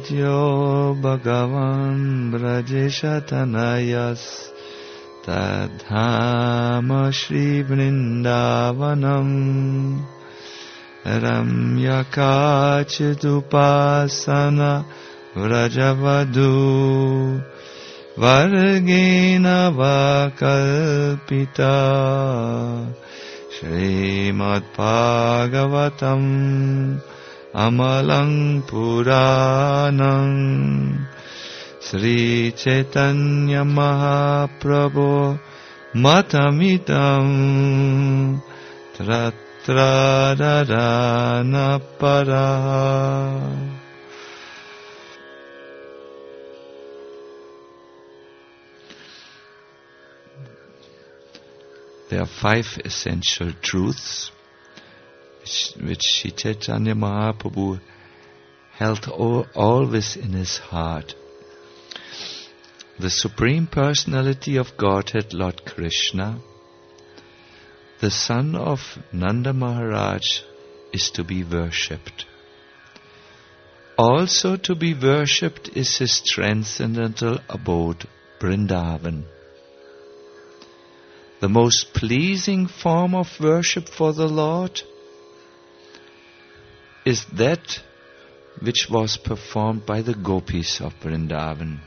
Adyo Bhagavan Brajeshatanayas Tadhama Shri Vrindavanam Ramyakachidupasana Vrajavadu Vargena Vakalpita Srimad Bhagavatam Amalang Puranam Sri Chaitanya Mahaprabhu Matamidam Tratradharana Paraha. There are 5 essential truths which Sri Chaitanya Mahaprabhu held always in his heart. The Supreme Personality of Godhead, Lord Krishna, the son of Nanda Maharaj, is to be worshipped. Also to be worshipped is his transcendental abode, Vrindavan. The most pleasing form of worship for the Lord is that which was performed by the gopis of Vrindavan.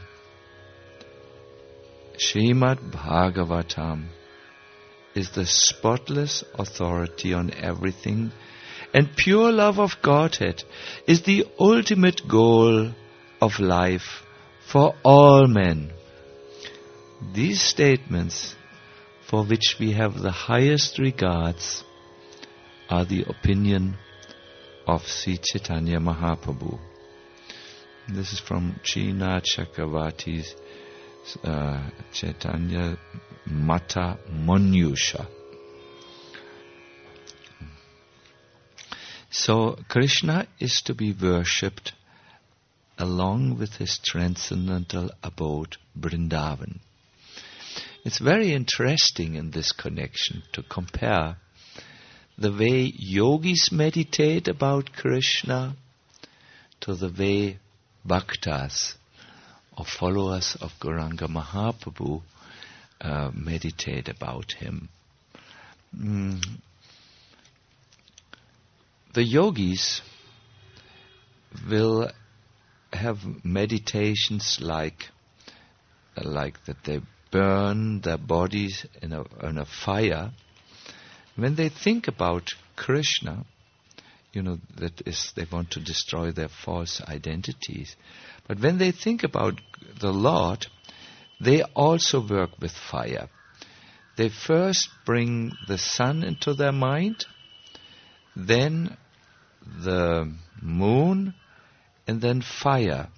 Srimad Bhagavatam is the spotless authority on everything, and pure love of Godhead is the ultimate goal of life for all men. These statements, for which we have the highest regards, are the opinion of Sri Chaitanya Mahaprabhu. This is from China Chakravarti's Chaitanya Mata Manyusha. So Krishna is to be worshipped along with his transcendental abode, Vrindavan. It's very interesting in this connection to compare the way yogis meditate about Krishna to the way bhaktas or followers of Gauranga Mahaprabhu meditate about him. The yogis will have meditations like that they burn their bodies in a fire. When they think about Krishna, that is, they want to destroy their false identities. But when they think about the Lord, they also work with fire. They first bring the sun into their mind, then the moon, and then fire.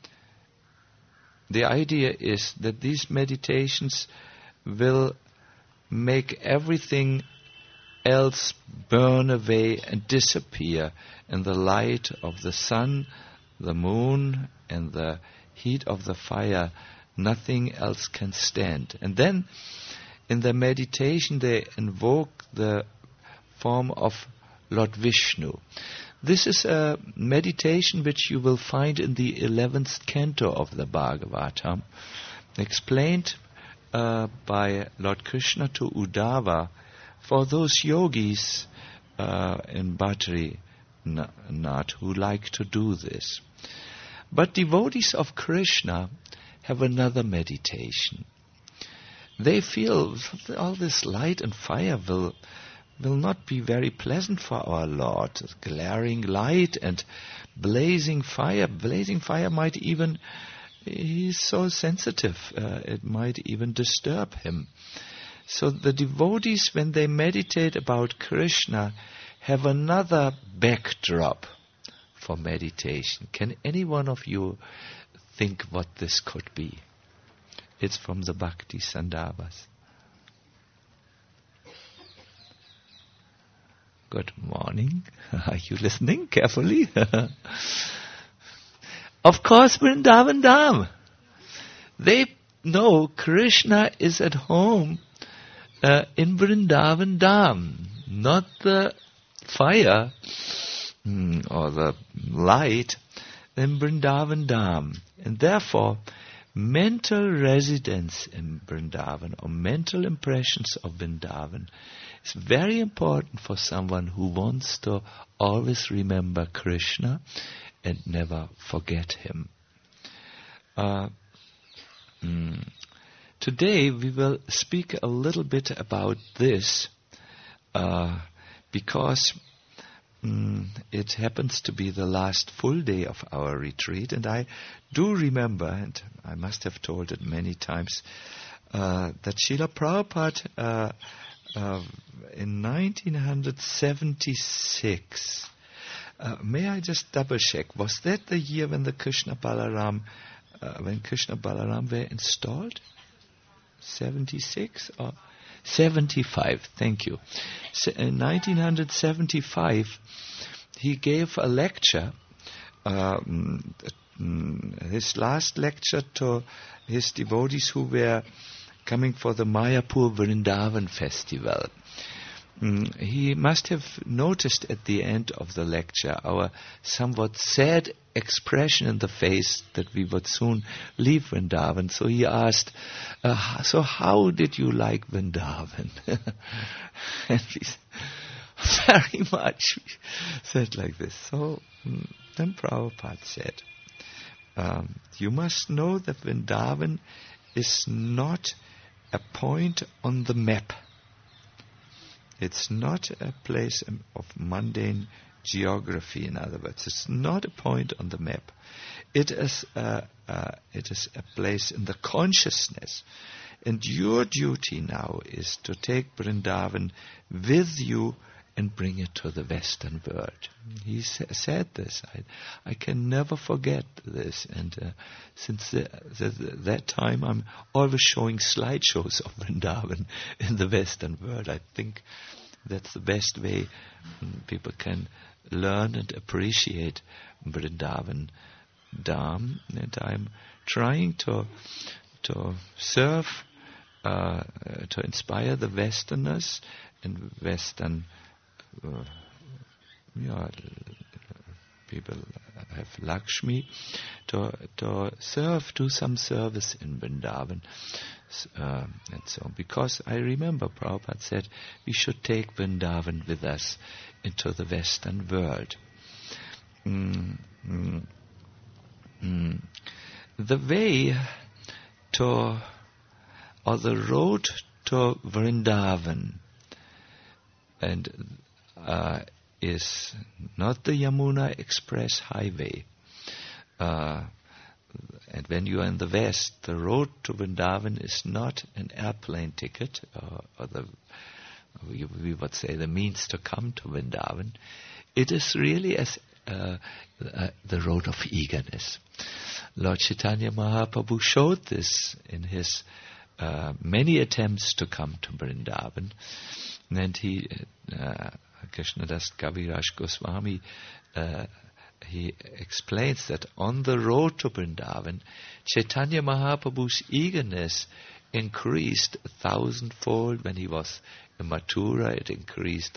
The idea is that these meditations will make everything else burn away and disappear in the light of the sun, the moon, and the heat of the fire. Nothing else can stand. And then in the meditation they invoke the form of Lord Vishnu. This is a meditation which you will find in the 11th canto of the Bhagavatam, explained by Lord Krishna to Uddhava for those yogis in Badrinath who like to do this. But devotees of Krishna have another meditation. They feel all this light and fire will not be very pleasant for our Lord. Glaring light and blazing fire. Blazing fire might even, he's so sensitive, it might even disturb him. So the devotees, when they meditate about Krishna, have another backdrop for meditation. Can any one of you think what this could be? It's from the Bhakti Sandarbhas. Good morning. Are you listening carefully? Of course, Vrindavan Dham. They know Krishna is at home in Vrindavan Dham, not the fire or the light. than Vrindavan Dham. And therefore, mental residence in Vrindavan or mental impressions of Vrindavan is very important for someone who wants to always remember Krishna and never forget him. Today we will speak a little bit about this because it happens to be the last full day of our retreat, and I do remember, and I must have told it many times, that Srila Prabhupada in 1976, may I just double check, was that the year when the Krishna Balaram were installed? 76 or 75, thank you. So in 1975, he gave a lecture, his last lecture to his devotees who were coming for the Mayapur Vrindavan festival. He must have noticed at the end of the lecture our somewhat sad expression in the face that we would soon leave Vrindavan. So he asked, so how did you like Vrindavan? And we very much said like this. So then Prabhupada said, you must know that Vrindavan is not a point on the map. It's not a place of mundane geography, in other words. It's not a point on the map. It is a place in the consciousness. And your duty now is to take Vrindavan with you and bring it to the Western world. He said this. I can never forget this. And since that time, I'm always showing slideshows of Vrindavan in the Western world. I think that's the best way people can learn and appreciate Vrindavan Dham. And I'm trying to serve, to inspire the Westerners and Western people have Lakshmi to do some service in Vrindavan, and so on. Because I remember Prabhupada said we should take Vrindavan with us into the Western world. The way to, or the road to Vrindavan, and is not the Yamuna Express Highway. And when you are in the West, the road to Vrindavan is not an airplane ticket, or we would say the means to come to Vrindavan. It is really the road of eagerness. Lord Chaitanya Mahaprabhu showed this in his many attempts to come to Vrindavan. And he, Krishnadas Kaviraj Goswami, he explains that on the road to Vrindavan, Chaitanya Mahaprabhu's eagerness increased 1,000-fold. When he was in Mathura, it increased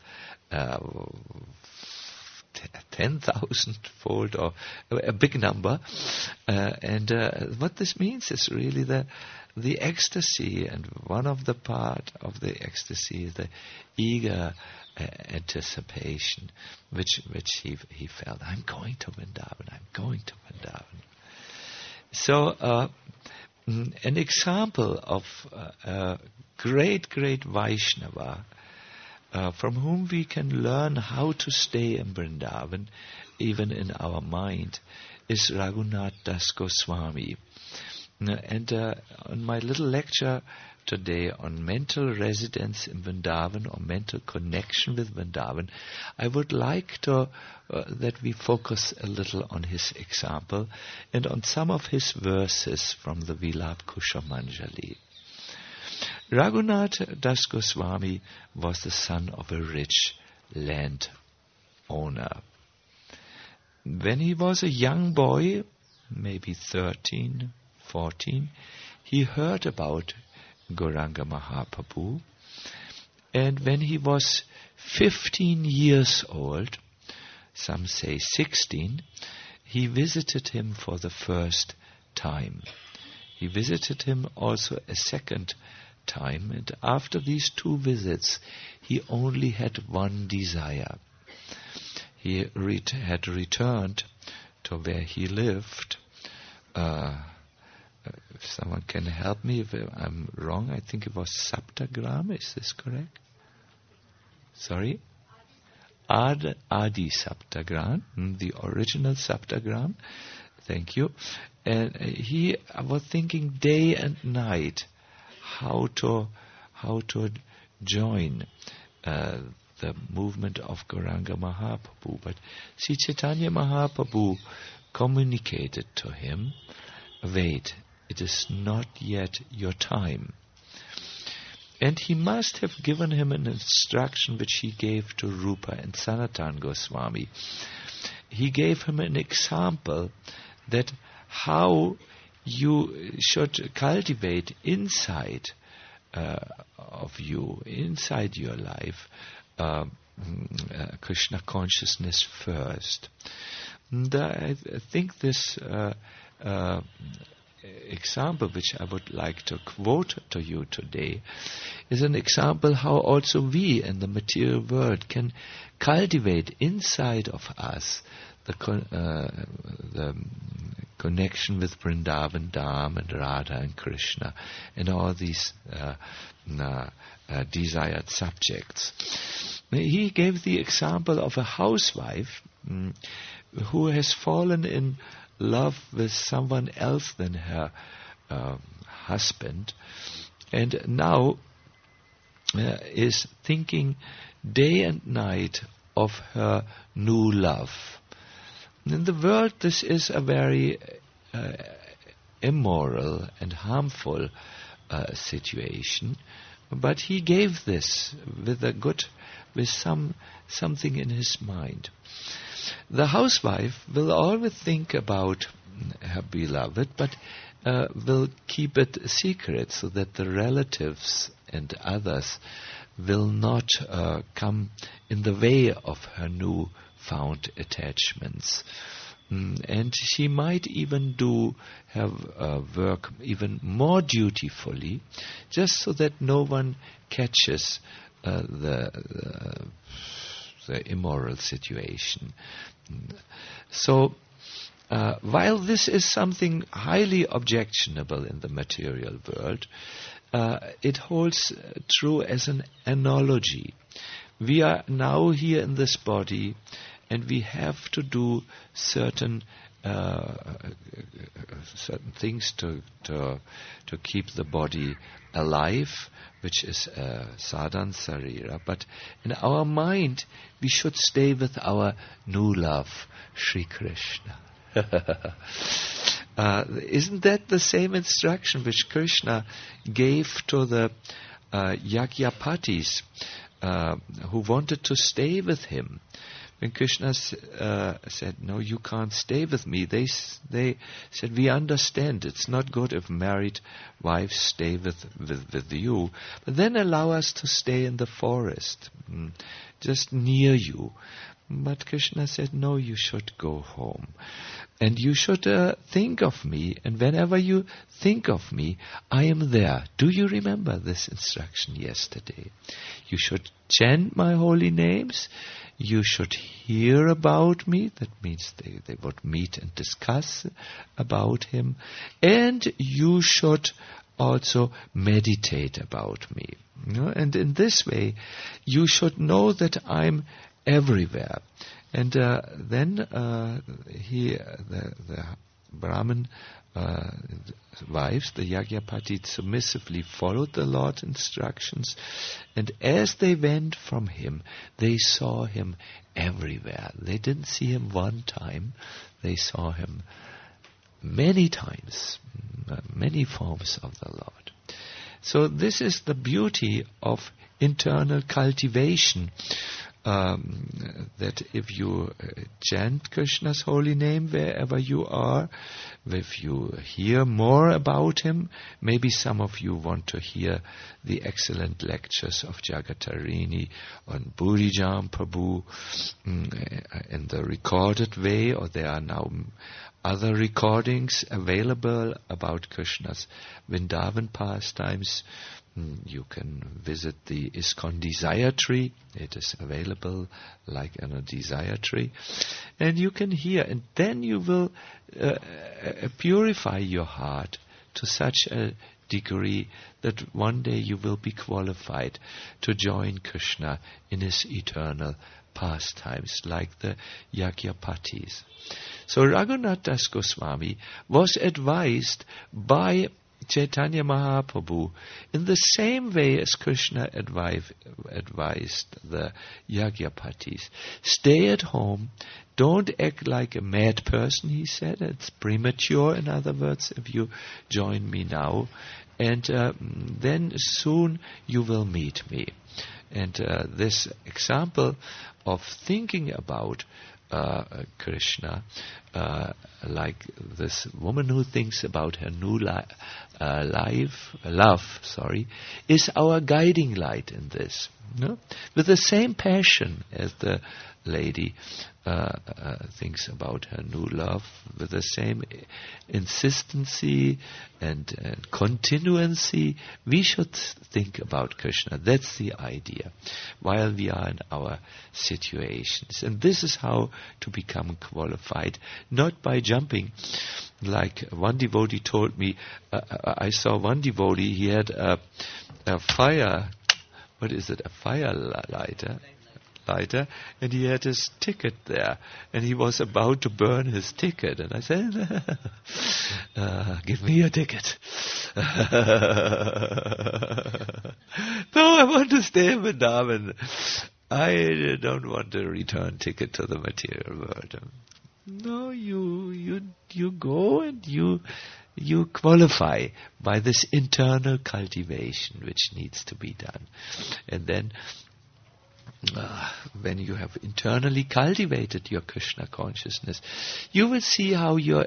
10,000-fold, or a big number. And what this means is really the ecstasy, and one of the part of the ecstasy is the eager anticipation, which he felt. I'm going to Vrindavan. I'm going to Vrindavan. So, an example of a great Vaishnava from whom we can learn how to stay in Vrindavan, even in our mind, is Raghunath Das Goswami. And on my little lecture today on mental residence in Vrindavan, or mental connection with Vrindavan, I would like to that we focus a little on his example and on some of his verses from the Vilap Kushamanjali. Raghunath Das Goswami was the son of a rich land owner. When he was a young boy, maybe 13, 14, he heard about Gauranga Mahaprabhu, and when he was 15 years old, some say 16, he visited him for the first time. He visited him also a second time, and after these 2 visits, he only had one desire. He had returned to where he lived. If someone can help me if I'm wrong, I think it was Saptagram, is this correct? Sorry? Adi Saptagram, the original Saptagram. Thank you. And he was thinking day and night how to join the movement of Gauranga Mahaprabhu. But Sri Chaitanya Mahaprabhu communicated to him, wait, it is not yet your time. And he must have given him an instruction which he gave to Rupa and Sanatana Goswami. He gave him an example that how you should cultivate inside of you, inside your life, Krishna consciousness first. And I think this example which I would like to quote to you today is an example how also we in the material world can cultivate inside of us the connection with Vrindavan Dham and Radha and Krishna and all these desired subjects. He gave the example of a housewife who has fallen in love with someone else than her husband, and now is thinking day and night of her new love. In the world, this is a very immoral and harmful situation, but he gave this with something in his mind. The housewife will always think about her beloved, but will keep it a secret so that the relatives and others will not come in the way of her new found attachments. And she might even do her work even more dutifully, just so that no one catches the immoral situation. So, while this is something highly objectionable in the material world, it holds true as an analogy. We are now here in this body, and we have to do certain things to keep the body alive, which is sadhan sarira. But in our mind, we should stay with our new love, Sri Krishna. Isn't that the same instruction which Krishna gave to the Yajnapatis who wanted to stay with him? When Krishna said, no, you can't stay with me, they said, we understand it's not good if married wives stay with you, but then allow us to stay in the forest, just near you. But Krishna said, no, you should go home. And you should think of me, and whenever you think of me, I am there. Do you remember this instruction yesterday? You should chant my holy names. You should hear about me. That means they would meet and discuss about him. And you should also meditate about me. And in this way, you should know that I'm everywhere. And then the Brahmin wives, the Yajnapatis, submissively followed the Lord's instructions, and as they went from him, they saw him everywhere. They didn't see him one time, they saw him many times, many forms of the Lord. So this is the beauty of internal cultivation, that if you chant Krishna's holy name wherever you are, if you hear more about him, maybe some of you want to hear the excellent lectures of Jagatarini on Burijam Prabhu in the recorded way, or there are now other recordings available about Krishna's Vrindavan pastimes. You can visit the ISKCON Desire Tree. It is available like on a desire tree. And you can hear, and then you will purify your heart to such a degree that one day you will be qualified to join Krishna in his eternal pastimes, like the Yajnapatis. So Raghunath Das Goswami was advised by Chaitanya Mahaprabhu in the same way as Krishna advised the Yajnapatis. Stay at home, don't act like a mad person, he said. It's premature, in other words, if you join me now. And then soon you will meet me. And this example of thinking about Krishna, like this woman who thinks about her new love, is our guiding light in this. No? With the same passion as the lady thinks about her new love, with the same insistency and continuancy, we should think about Krishna. That's the idea, while we are in our situations. And this is how to become qualified, not by jumping. Like one devotee told me, I saw one devotee, he had a fire, a fire lighter, and he had his ticket there, and he was about to burn his ticket, and I said, give me your ticket. No, I want to stay in Vrindavan. I don't want a return ticket to the material world. No, you go and you qualify by this internal cultivation which needs to be done. And then when you have internally cultivated your Krishna consciousness, you will see how your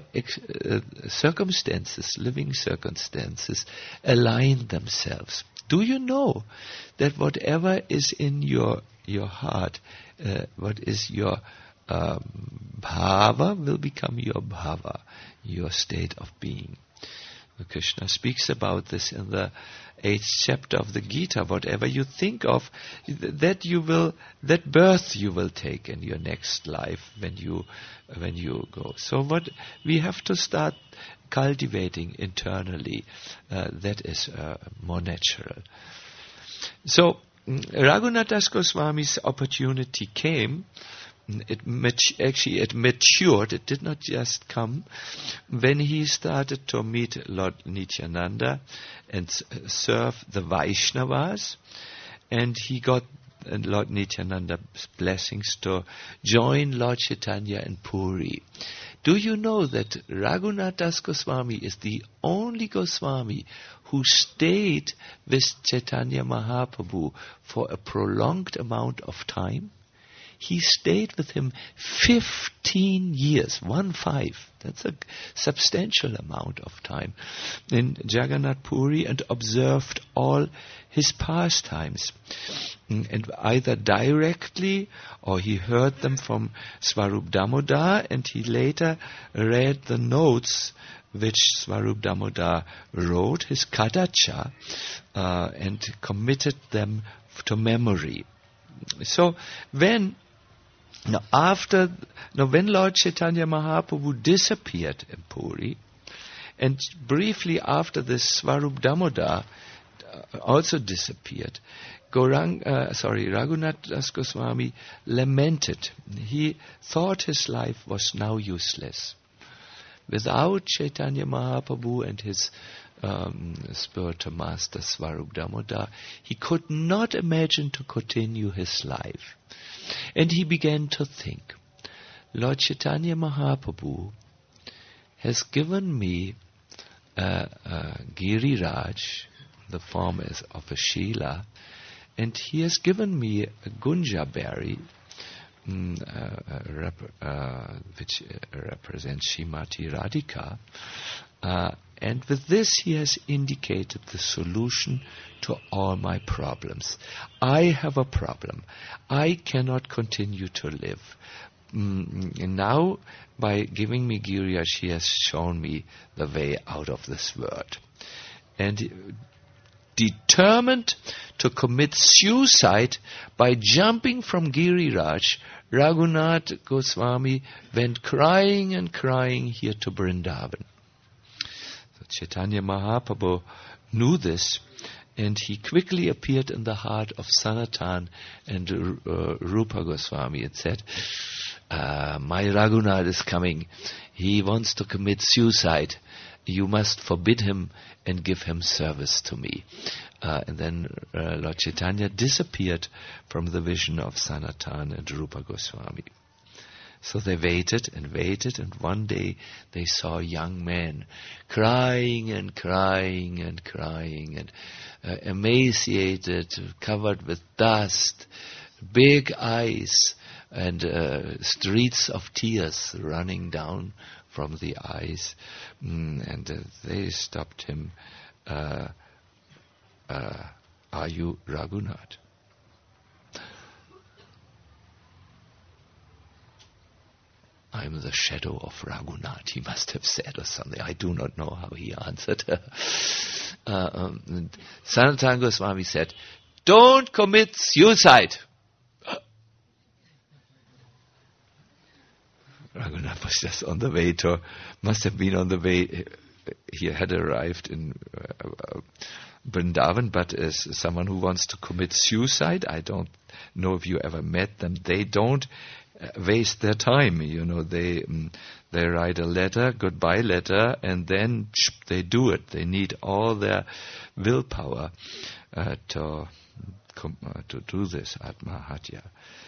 living circumstances, align themselves. Do you know that whatever is in your heart, what is your bhava, will become your bhava, your state of being? Krishna speaks about this in the 8th chapter of the Gita. Whatever you think of, that birth you will take in your next life when you go. So what we have to start cultivating internally, that is more natural. So Raghunath Das Goswami's opportunity came. It matured. It did not just come when he started to meet Lord Nityananda and serve the Vaishnavas, and he got Lord Nityananda's blessings to join Lord Chaitanya in Puri. Do you know that Raghunath Das Goswami is the only Goswami who stayed with Chaitanya Mahaprabhu for a prolonged amount of time? He stayed with him 15 years, 15. That's a substantial amount of time in Jagannath Puri, and observed all his pastimes. And either directly, or he heard them from Swarup Damodar, and he later read the notes which Swarup Damodar wrote, his Kadacha, and committed them to memory. So when Lord Chaitanya Mahaprabhu disappeared in Puri, and briefly after this Swarup Damodar also disappeared, Raghunath Das Goswami lamented. He thought his life was now useless. Without Chaitanya Mahaprabhu and his spiritual master Swarup Damodar, he could not imagine to continue his life. And he began to think, Lord Chaitanya Mahaprabhu has given me Giriraj, the form of a Shila, and he has given me a Gunja berry, which represents Srimati Radhika. And with this he has indicated the solution to all my problems. I have a problem. I cannot continue to live. And now, by giving me Giriyaj, he has shown me the way out of this world. And determined to commit suicide by jumping from Giriraj, Raghunath Goswami went crying and crying here to Vrindavan. So Chaitanya Mahaprabhu knew this, and he quickly appeared in the heart of Sanatan and Rupa Goswami and said, my Raghunath is coming. He wants to commit suicide. You must forbid him and give him service to me. And then Lord Chaitanya disappeared from the vision of Sanatan and Rupa Goswami. So they waited, and one day they saw a young man crying and crying and crying, and emaciated, covered with dust, big eyes, and streets of tears running down from the eyes. And they stopped him. Are you Raghunath? I'm the shadow of Raghunath, he must have said, or something. I do not know how he answered. Sanatana Goswami said, don't commit suicide. Raghunath was just on the way to, must have been on the way, he had arrived in Vrindavan, but as someone who wants to commit suicide, I don't know if you ever met them, they don't waste their time, they write a letter, goodbye letter, and then they do it. They need all their willpower to do this, Atmahatya.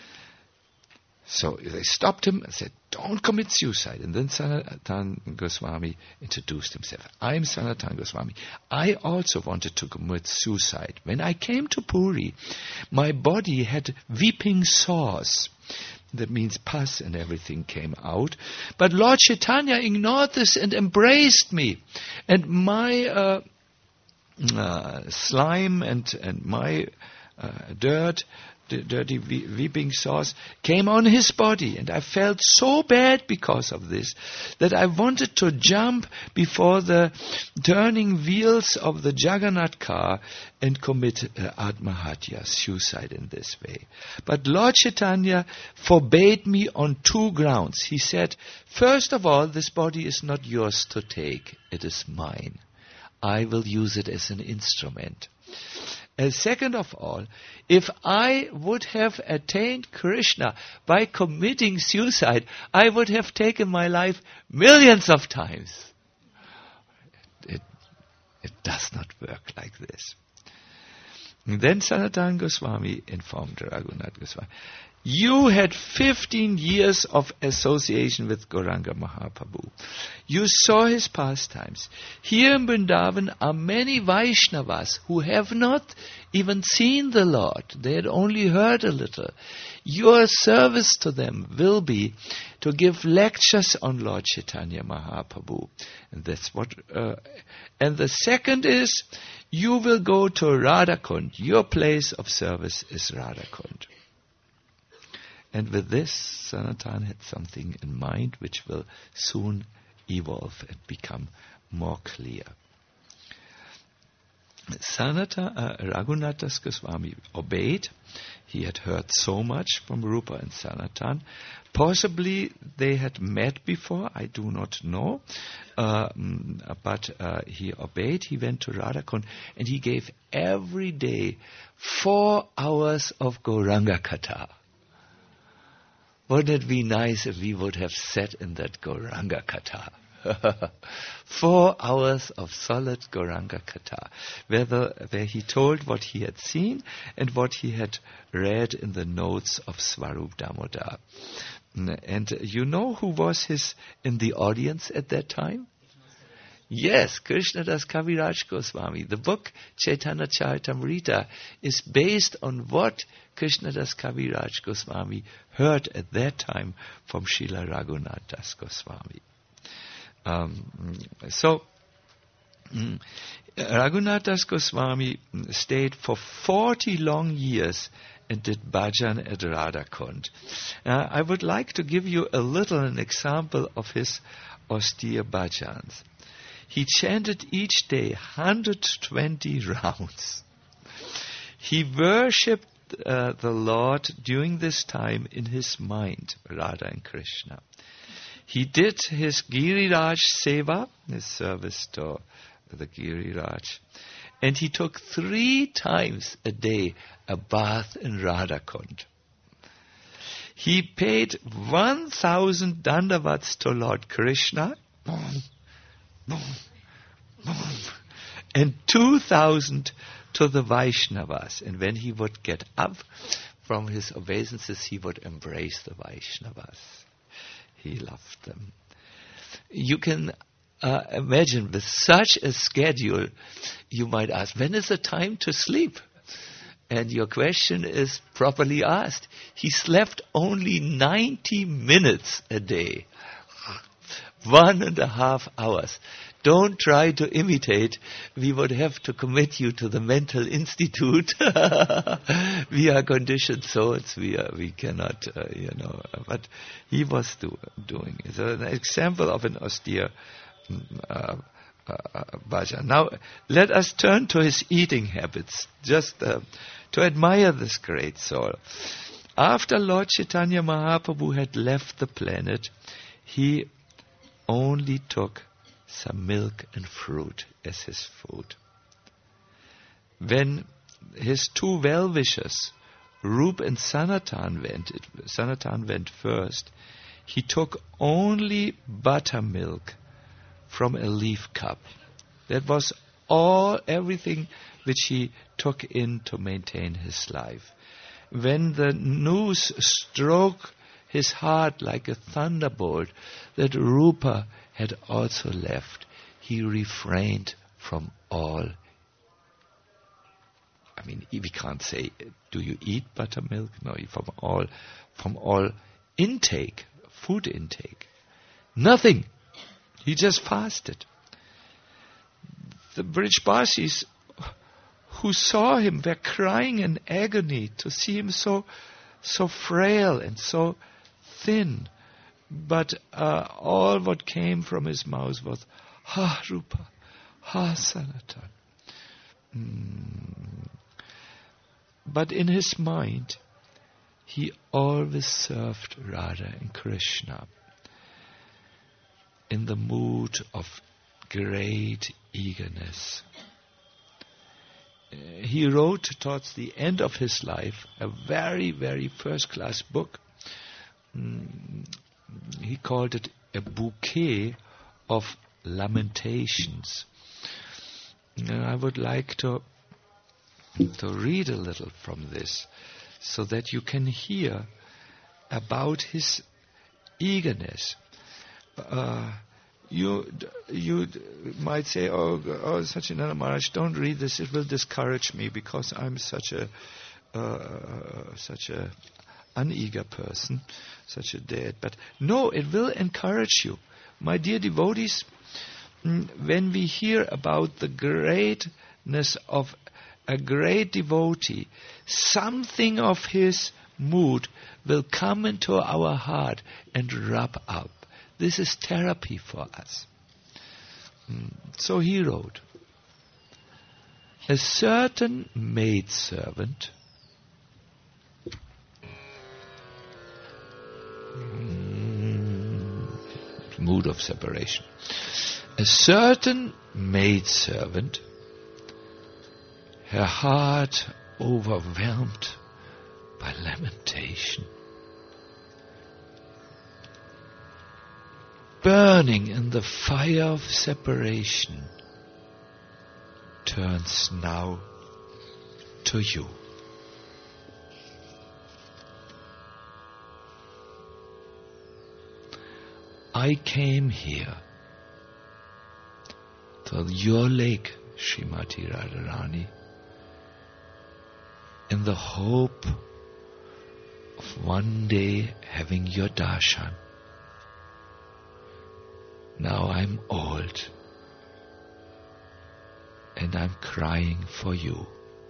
So they stopped him and said, don't commit suicide. And then Sanatana Goswami introduced himself. I am Sanatana Goswami. I also wanted to commit suicide. When I came to Puri, my body had weeping sores. That means pus and everything came out. But Lord Chaitanya ignored this and embraced me. And my slime and my dirty weeping sores came on his body, and I felt so bad because of this that I wanted to jump before the turning wheels of the Jagannath car and commit Atmahatya, suicide in this way. But Lord Chaitanya forbade me on two grounds. He said, first of all, this body is not yours to take, it is mine. I will use it as an instrument. And second of all, if I would have attained Krishna by committing suicide, I would have taken my life millions of times. It does not work like this. And then Sanatana Goswami informed Raghunath Goswami, you had 15 years of association with Gauranga Mahaprabhu. You saw his pastimes. Here in Vrindavan are many Vaishnavas who have not even seen the Lord. They had only heard a little. Your service to them will be to give lectures on Lord Chaitanya Mahaprabhu. And that's what. And the second is, you will go to Radhakund. Your place of service is Radhakund. And with this, Sanatan had something in mind which will soon evolve and become more clear. Raghunath Goswami obeyed. He had heard so much from Rupa and Sanatan. Possibly they had met before, I do not know. But he obeyed. He went to Radhakund and he gave every day 4 hours of Gauranga Katha. Wouldn't it be nice if we would have sat in that Gauranga Katha? 4 hours of solid Gauranga Katha, where he told what he had seen and what he had read in the notes of Swarup Damodar. And you know who was in the audience at that time? Yes, Krishnadas Kaviraj Goswami. The book Chaitanya Charitamrita is based on what Krishnadas Kaviraj Goswami heard at that time from Srila Raghunath Das Goswami. Raghunath Das Goswami stayed for 40 long years and did bhajan at Radhakund. I would like to give you an example of his austere bhajans. He chanted each day 120 rounds. He worshipped the Lord during this time in his mind, Radha and Krishna. He did his Giriraj Seva, his service to the Giriraj, and he took 3 times a day a bath in Radhakund. He paid 1,000 dandavats to Lord Krishna, and 2,000 to the Vaishnavas. And when he would get up from his obeisances, he would embrace the Vaishnavas. He loved them. You can imagine, with such a schedule, you might ask, when is the time to sleep? And your question is properly asked. He slept only 90 minutes a day. 1.5 hours. Don't try to imitate. We would have to commit you to the mental institute. We are conditioned souls. We cannot, But he was doing it. So an example of an austere bhajan. Now, let us turn to his eating habits, just to admire this great soul. After Lord Chaitanya Mahaprabhu had left the planet, he only took some milk and fruit as his food. When his 2 well-wishers, Rup and Sanatan went first, he took only buttermilk from a leaf cup. That was everything which he took in to maintain his life. When the news struck his heart like a thunderbolt that Rupa had also left, he refrained from all. I mean, we can't say, do you eat buttermilk? No, from all intake, food intake. Nothing. He just fasted. The Brijbasis who saw him were crying in agony to see him so frail and so thin. But all what came from his mouth was, Ha Rupa, Ha Sanatan. But in his mind, he always served Radha and Krishna in the mood of great eagerness. He wrote towards the end of his life a very, very first-class book. He called it a bouquet of lamentations. And I would like to read a little from this so that you can hear about his eagerness. You might say, oh, Sachinanda Maharaj, don't read this, it will discourage me because I'm such a uneager person, such a dead. But no, it will encourage you. My dear devotees, when we hear about the greatness of a great devotee, something of his mood will come into our heart and rub up. This is therapy for us. So he wrote, a certain maidservant mood of separation. A certain maidservant, her heart overwhelmed by lamentation, burning in the fire of separation, turns now to you. I came here to your lake, Srimati Radharani, in the hope of one day having your darshan. Now I'm old and I'm crying for you.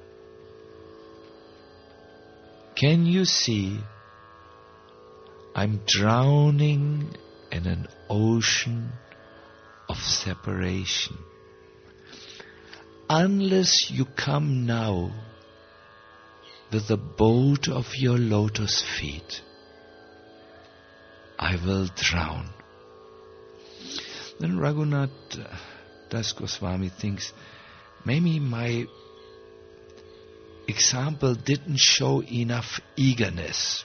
Can you see I'm drowning in an ocean of separation? Unless you come now with the boat of your lotus feet, I will drown. Then Raghunath Das Goswami thinks, maybe my example didn't show enough eagerness.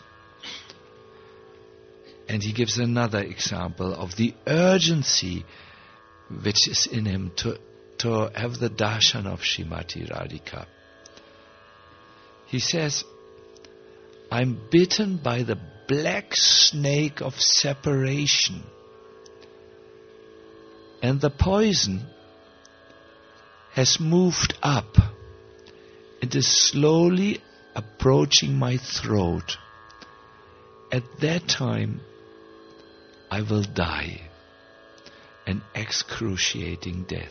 And he gives another example of the urgency which is in him to have the darshan of Srimati Radhika. He says, I'm bitten by the black snake of separation, and the poison has moved up and is slowly approaching my throat. At that time, I will die an excruciating death.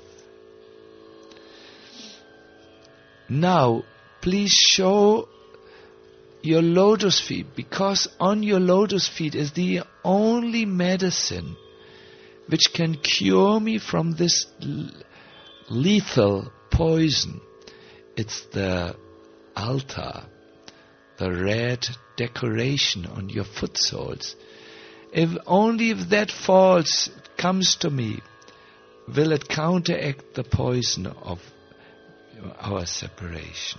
Now, please show your lotus feet, because on your lotus feet is the only medicine which can cure me from this lethal poison. It's the altar, the red decoration on your foot soles. If that falls, comes to me, will it counteract the poison of our separation.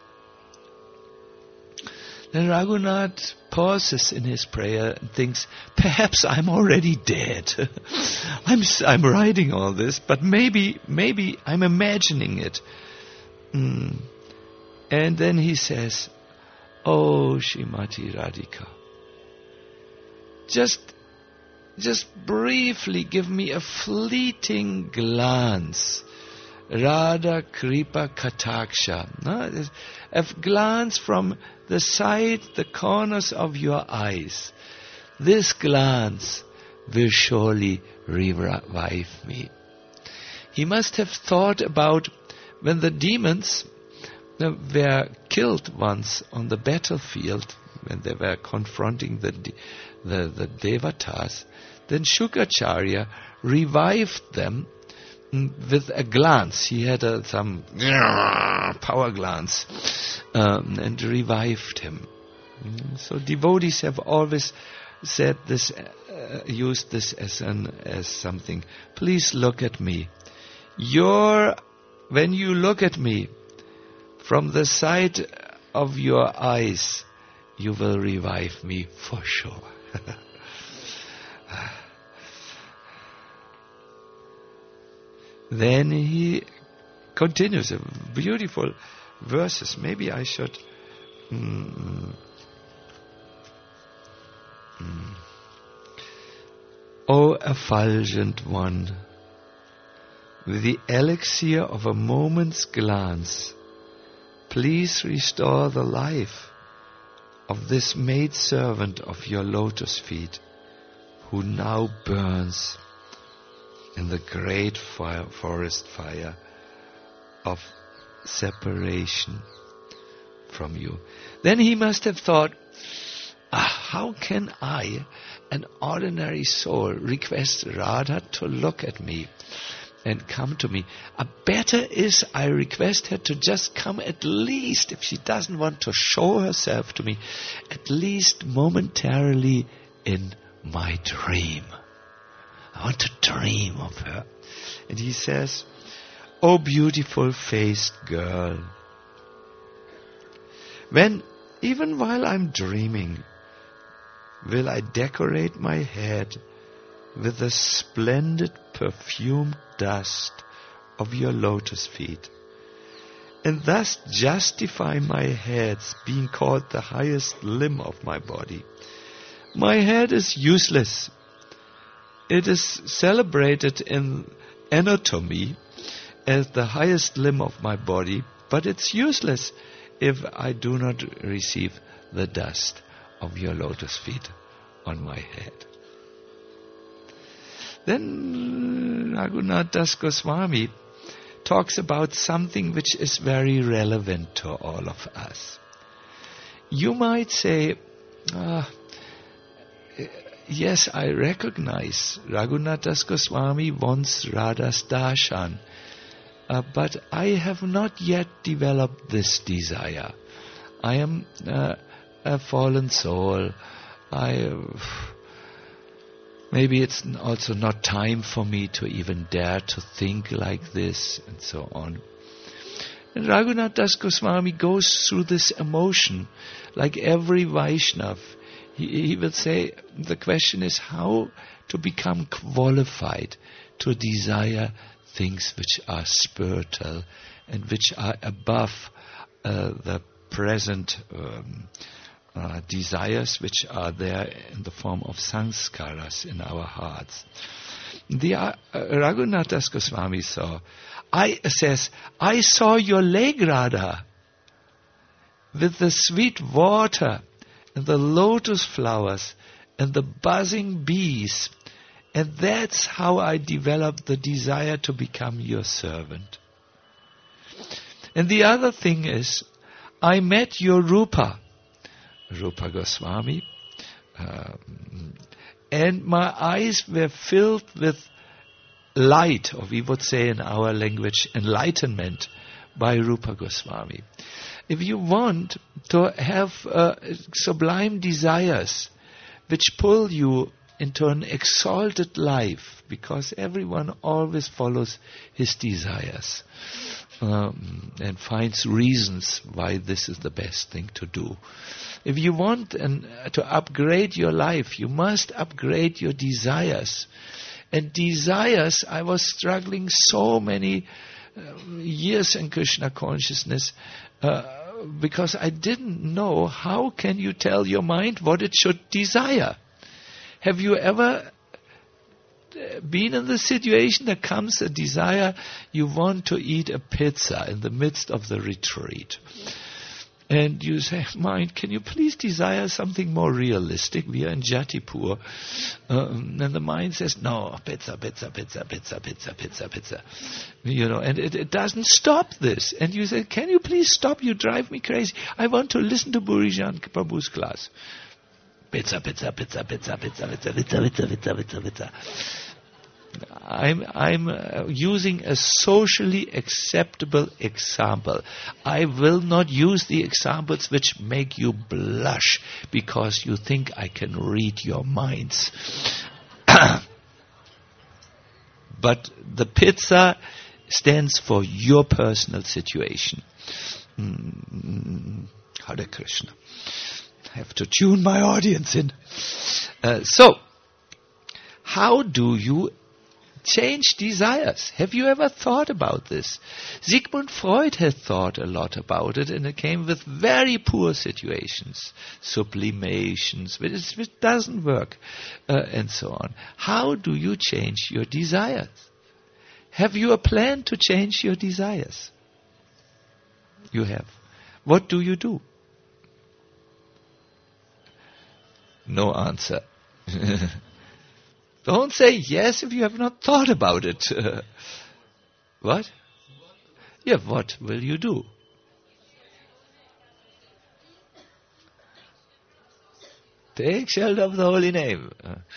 Then Raghunath pauses in his prayer and thinks, perhaps I'm already dead. I'm writing all this, but maybe I'm imagining it. And then he says, oh, Srimati Radhika, just briefly give me a fleeting glance. Radha Kripa Kataksha. A glance from the side, the corners of your eyes. This glance will surely revive me. He must have thought about when the demons were killed once on the battlefield, when they were confronting the Devatas. Then Shukracharya revived them with a glance. He had some power glance and revived him. So devotees have always said this, used this as something. Please look at me. When you look at me, from the side of your eyes, you will revive me for sure. Then he continues, beautiful verses. Maybe I should... O effulgent one, with the elixir of a moment's glance, please restore the life of this maidservant of your lotus feet, who now burns in the great forest fire of separation from you. Then he must have thought, how can I, an ordinary soul, request Radha to look at me and come to me? Better is I request her to just come, at least, if she doesn't want to show herself to me, at least momentarily in my dream. I want to dream of her. And he says, oh beautiful faced girl, even while I'm dreaming, will I decorate my head with the splendid perfumed dust of your lotus feet, and thus justify my head's being called the highest limb of my body. My head is useless. It is celebrated in anatomy as the highest limb of my body, but it's useless if I do not receive the dust of your lotus feet on my head. Then Raghunath Das Goswami talks about something which is very relevant to all of us. You might say, yes, I recognize Raghunath Das Goswami wants Radha's darshan, but I have not yet developed this desire. I am a fallen soul. Maybe it's also not time for me to even dare to think like this, and so on. And Raghunath Das Goswami goes through this emotion like every Vaishnav. He will say, the question is how to become qualified to desire things which are spiritual and which are above the present desires which are there in the form of sanskaras in our hearts. Raghunath Das Goswami says, I saw your leg, Radha, with the sweet water and the lotus flowers and the buzzing bees, and that's how I developed the desire to become your servant. And the other thing is, I met your Rupa Goswami, and my eyes were filled with light, or we would say in our language, enlightenment, by Rupa Goswami. If you want to have sublime desires which pull you into an exalted life, because everyone always follows his desires and finds reasons why this is the best thing to do. If you want to upgrade your life, you must upgrade your desires. And desires, I was struggling so many years in Krishna consciousness because I didn't know how can you tell your mind what it should desire. Have you ever been in the situation there comes a desire, you want to eat a pizza in the midst of the retreat? And you say, mind, can you please desire something more realistic? We are in Jatipur. And the mind says, no, pizza. You know, and it doesn't stop this. And you say, can you please stop? You drive me crazy. I want to listen to Burijan Prabhu's class. Pizza. I'm using a socially acceptable example. I will not use the examples which make you blush because you think I can read your minds. But the pizza stands for your personal situation. Hare Krishna. I have to tune my audience in. So, how do you change desires? Have you ever thought about this? Sigmund Freud had thought a lot about it, and it came with very poor situations, sublimations, which doesn't work, and so on. How do you change your desires? Have you a plan to change your desires? You have. What do you do? No answer. Don't say yes if you have not thought about it. What? Yeah, what will you do? Take shelter of the holy name.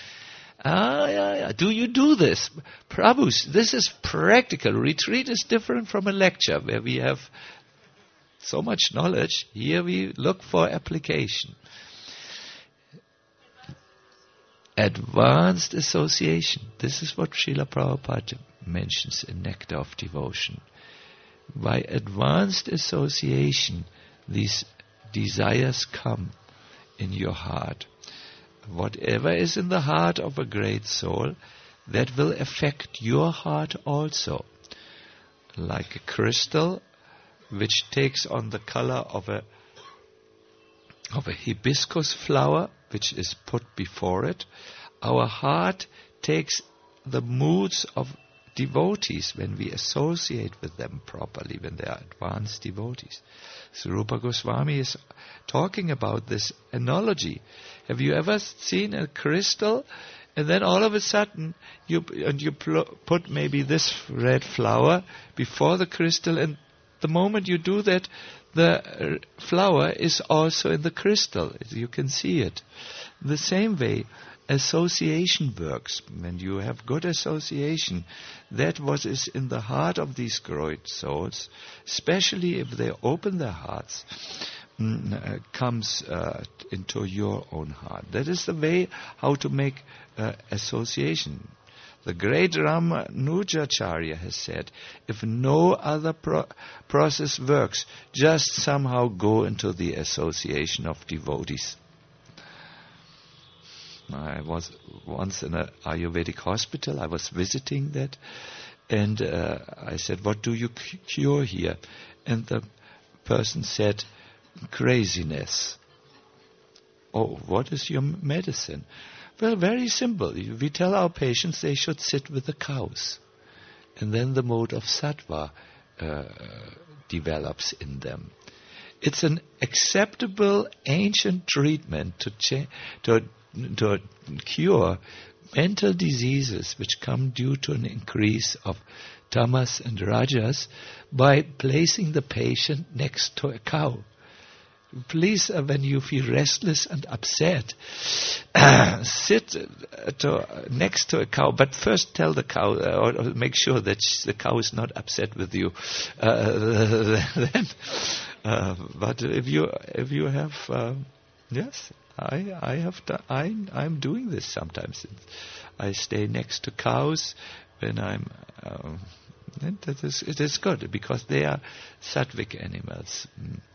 Do you do this? Prabhus, this is practical. Retreat is different from a lecture where we have so much knowledge. Here we look for application. Advanced association. This is what Srila Prabhupada mentions in Nectar of Devotion. By advanced association, these desires come in your heart. Whatever is in the heart of a great soul, that will affect your heart also. Like a crystal which takes on the color of a hibiscus flower, which is put before it, our heart takes the moods of devotees, when we associate with them properly, when they are advanced devotees. So Rupa Goswami is talking about this analogy. Have you ever seen a crystal, and then all of a sudden you put maybe this red flower before the crystal, and the moment you do that, the flower is also in the crystal. You can see it. The same way, association works. When you have good association, that what is in the heart of these great souls, especially if they open their hearts, comes into your own heart. That is the way how to make association. The great Ramanujacharya has said, if no other process works, just somehow go into the association of devotees. I was once in an Ayurvedic hospital. I was visiting that, and I said, what do you cure here? And the person said, craziness. Oh, what is your medicine? Well, very simple. We tell our patients they should sit with the cows. And then the mode of sattva develops in them. It's an acceptable ancient treatment to cure mental diseases which come due to an increase of tamas and rajas by placing the patient next to a cow. Please, when you feel restless and upset, sit next to a cow, but first tell the cow, or make sure that the cow is not upset with you. But if you have, yes, I have. I'm doing this sometimes. I stay next to cows when I'm. It is good because they are sattvic animals.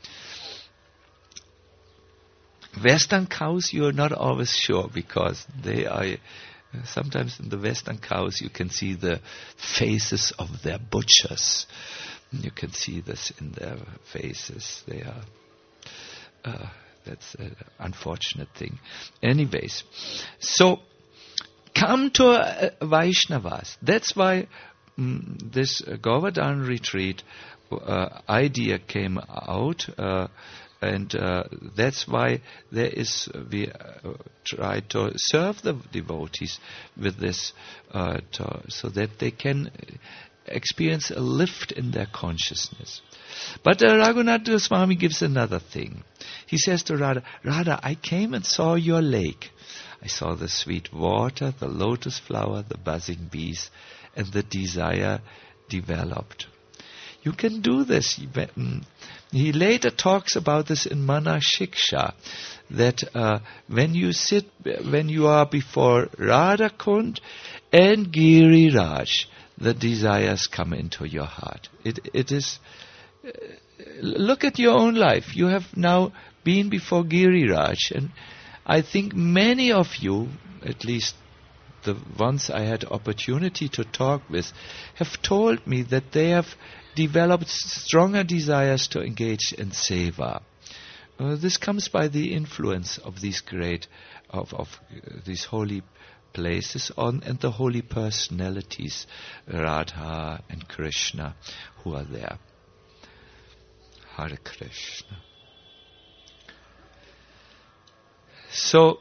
Western cows, you're not always sure because they are. Sometimes in the Western cows, you can see the faces of their butchers. You can see this in their faces. They are. That's an unfortunate thing. Anyways, so come to Vaishnavas. That's why this Govardhan retreat idea came out. And that's why we try to serve the devotees with this, so that they can experience a lift in their consciousness. But Raghunath Goswami gives another thing. He says to Radha, Radha, I came and saw your lake. I saw the sweet water, the lotus flower, the buzzing bees, and the desire developed. You can do this. He later talks about this in Mana Shiksha, that when you are before Radha Kund and Giriraj, the desires come into your heart. It is. Look at your own life. You have now been before Giriraj, and I think many of you, at least the ones I had opportunity to talk with, have told me that they have developed stronger desires to engage in seva. This comes by the influence of these these holy places and the holy personalities, Radha and Krishna, who are there. Hare Krishna. So,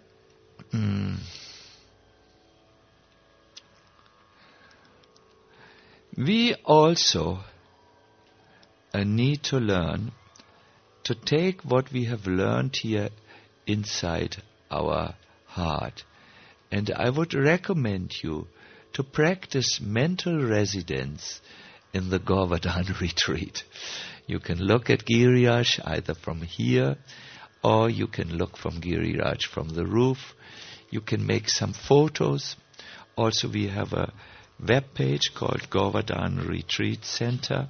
we also need to learn to take what we have learned here inside our heart. And I would recommend you to practice mental residence in the Govardhan retreat. You can look at Giriraj either from here, or you can look from Giriraj from the roof. You can make some photos. Also, we have a web page called Govardhan Retreat Center,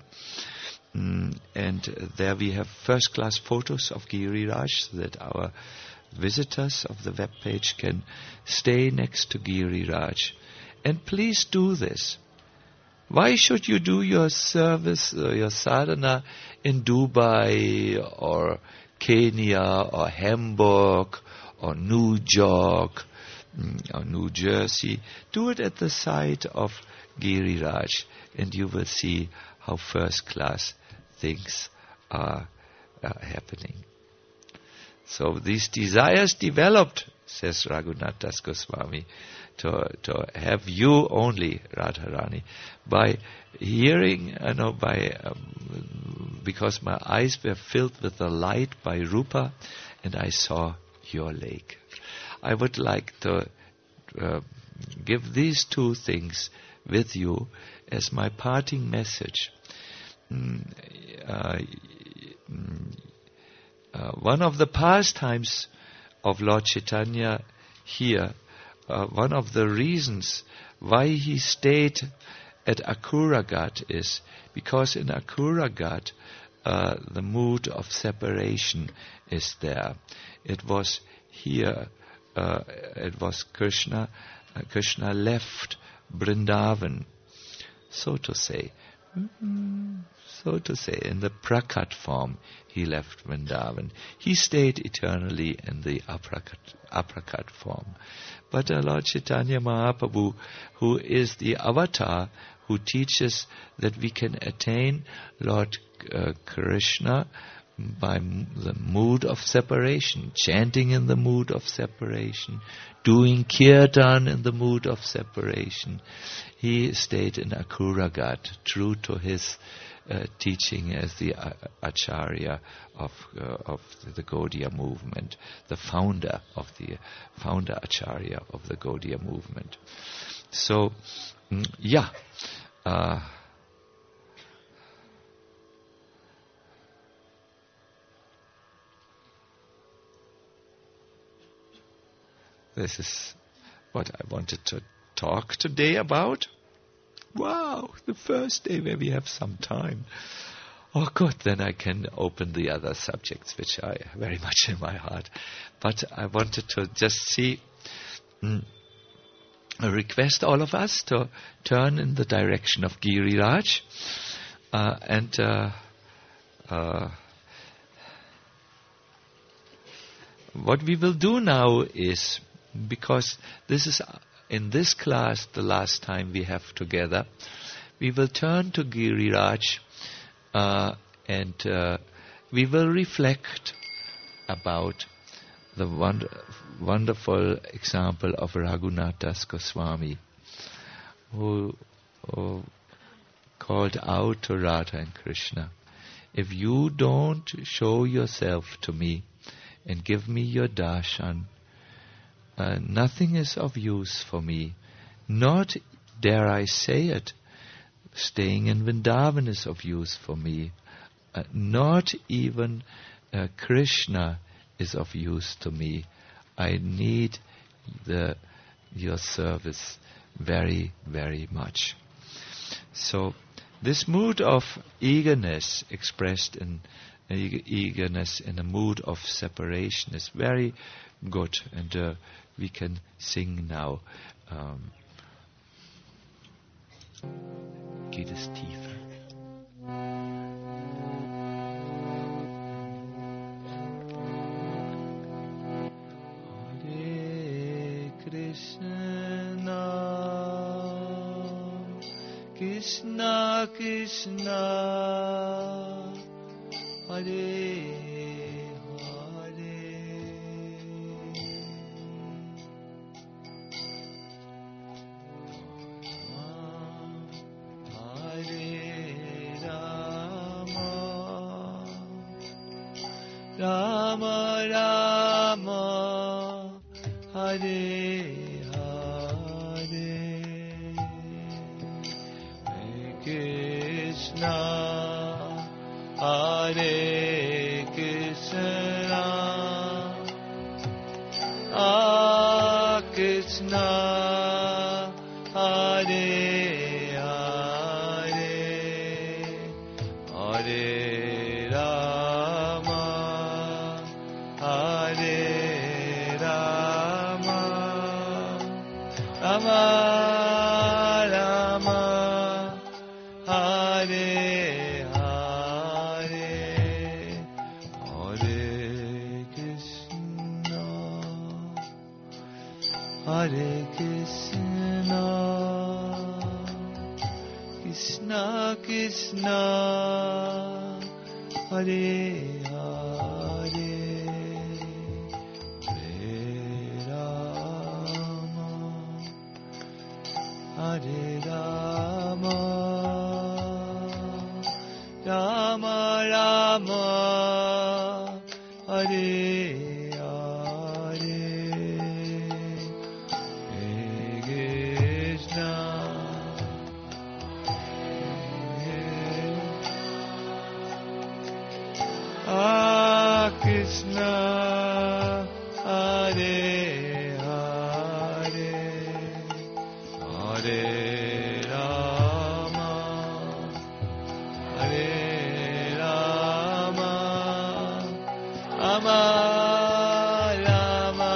and there we have first-class photos of Giriraj, so that our visitors of the web page can stay next to Giriraj. And please do this. Why should you do your service, your sadhana in Dubai or Kenya or Hamburg or New York or New Jersey? Do it at the site of Giriraj, and you will see how first-class things are happening. So these desires developed, says Raghunath Das Goswami, to have you only, Radharani, by hearing, because my eyes were filled with the light by Rupa, and I saw your lake. I would like to give these two things with you as my parting message. One of the pastimes of Lord Chaitanya here, one of the reasons why he stayed at Akuraghat is because in Akuraghat the mood of separation is there. It was here, it was Krishna. Krishna left Vrindavan, so to say, in the Prakat form, he left Vrindavan. He stayed eternally in the Aprakat form. But Lord Chaitanya Mahaprabhu, who is the avatar, who teaches that we can attain Lord Krishna by the mood of separation, chanting in the mood of separation, doing kirtan in the mood of separation. He stayed in Akuraghat, true to his teaching as the Acharya of the Gaudiya movement, the founder Acharya of the Gaudiya movement. So, this is what I wanted to talk today about. Wow, the first day where we have some time. Oh good, then I can open the other subjects which are very much in my heart. But I wanted to just request all of us to turn in the direction of Giriraj what we will do now is, because this is in this class the last time we have together, we will turn to Giriraj and we will reflect about the wonderful example of Raghunath Das Goswami, who called out to Radha and Krishna, if you don't show yourself to me and give me your darshan, nothing is of use for me. Not, dare I say it, staying in Vrindavan is of use for me. Not even Krishna is of use to me. I need your service very, very much. So this mood of eagerness expressed in eagerness in a mood of separation is very good, and we can sing now. Geht es tiefer? Hare Krishna, Krishna Krishna, Hare Rama Rama, Hare Hare, Hare Krishna, Hare Krishna, Krishna, Hare Hare, Hare Rama, Hare Rama, Rama Rama, Hare Hare, Hare Krishna, Hare Krishna, Krishna, Hare Hare, Hare Rama, Rama Rama, Hare Hare, Krishna, Hare Hare, Hare Rama, Hare Rama, Rama Rama,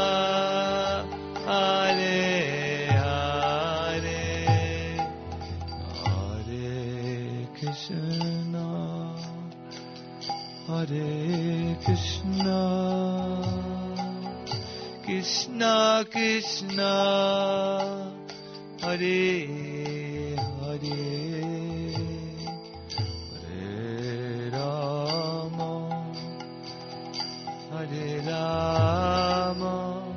Hare Hare, Hare Krishna, Hare Krishna, Krishna Krishna, Hare Hare, Hare Rama, Hare Rama,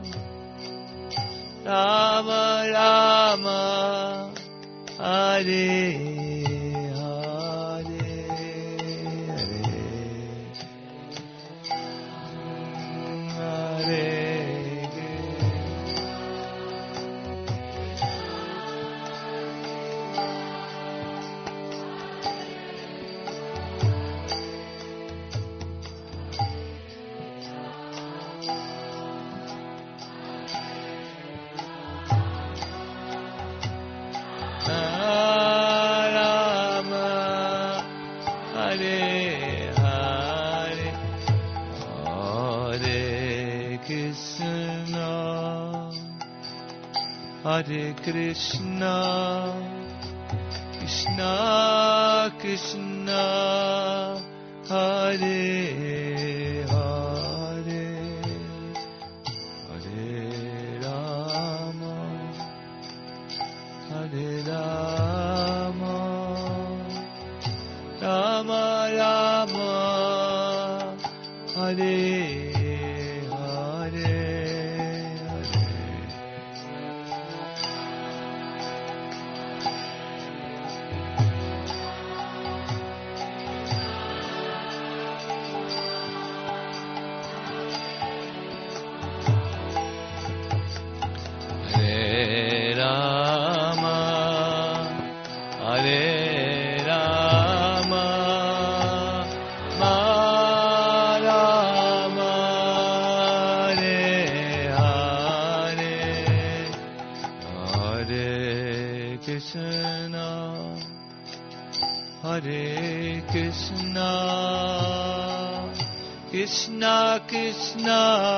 Rama Rama, Hare Hare Krishna, Krishna Krishna, Hare Hare, Hare Rama, Hare Rama, Rama Rama, Hare Krishna Krishna,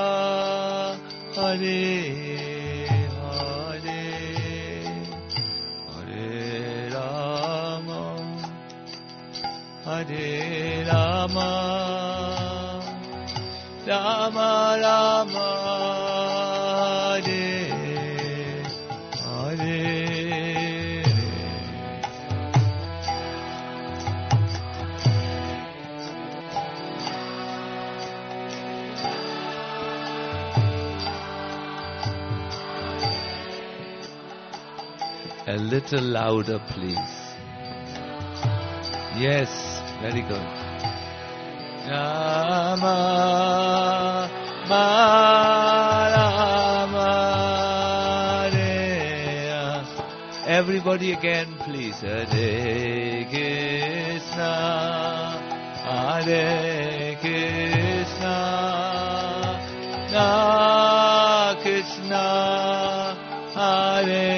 Hare Hare, Hare Rama, Hare Rama, Rama Rama, Hare Hare. A little louder, please. Yes, very good. Rama, Rama, Hare. Everybody again, please. Hare Krishna, Hare Krishna, Krishna, Hare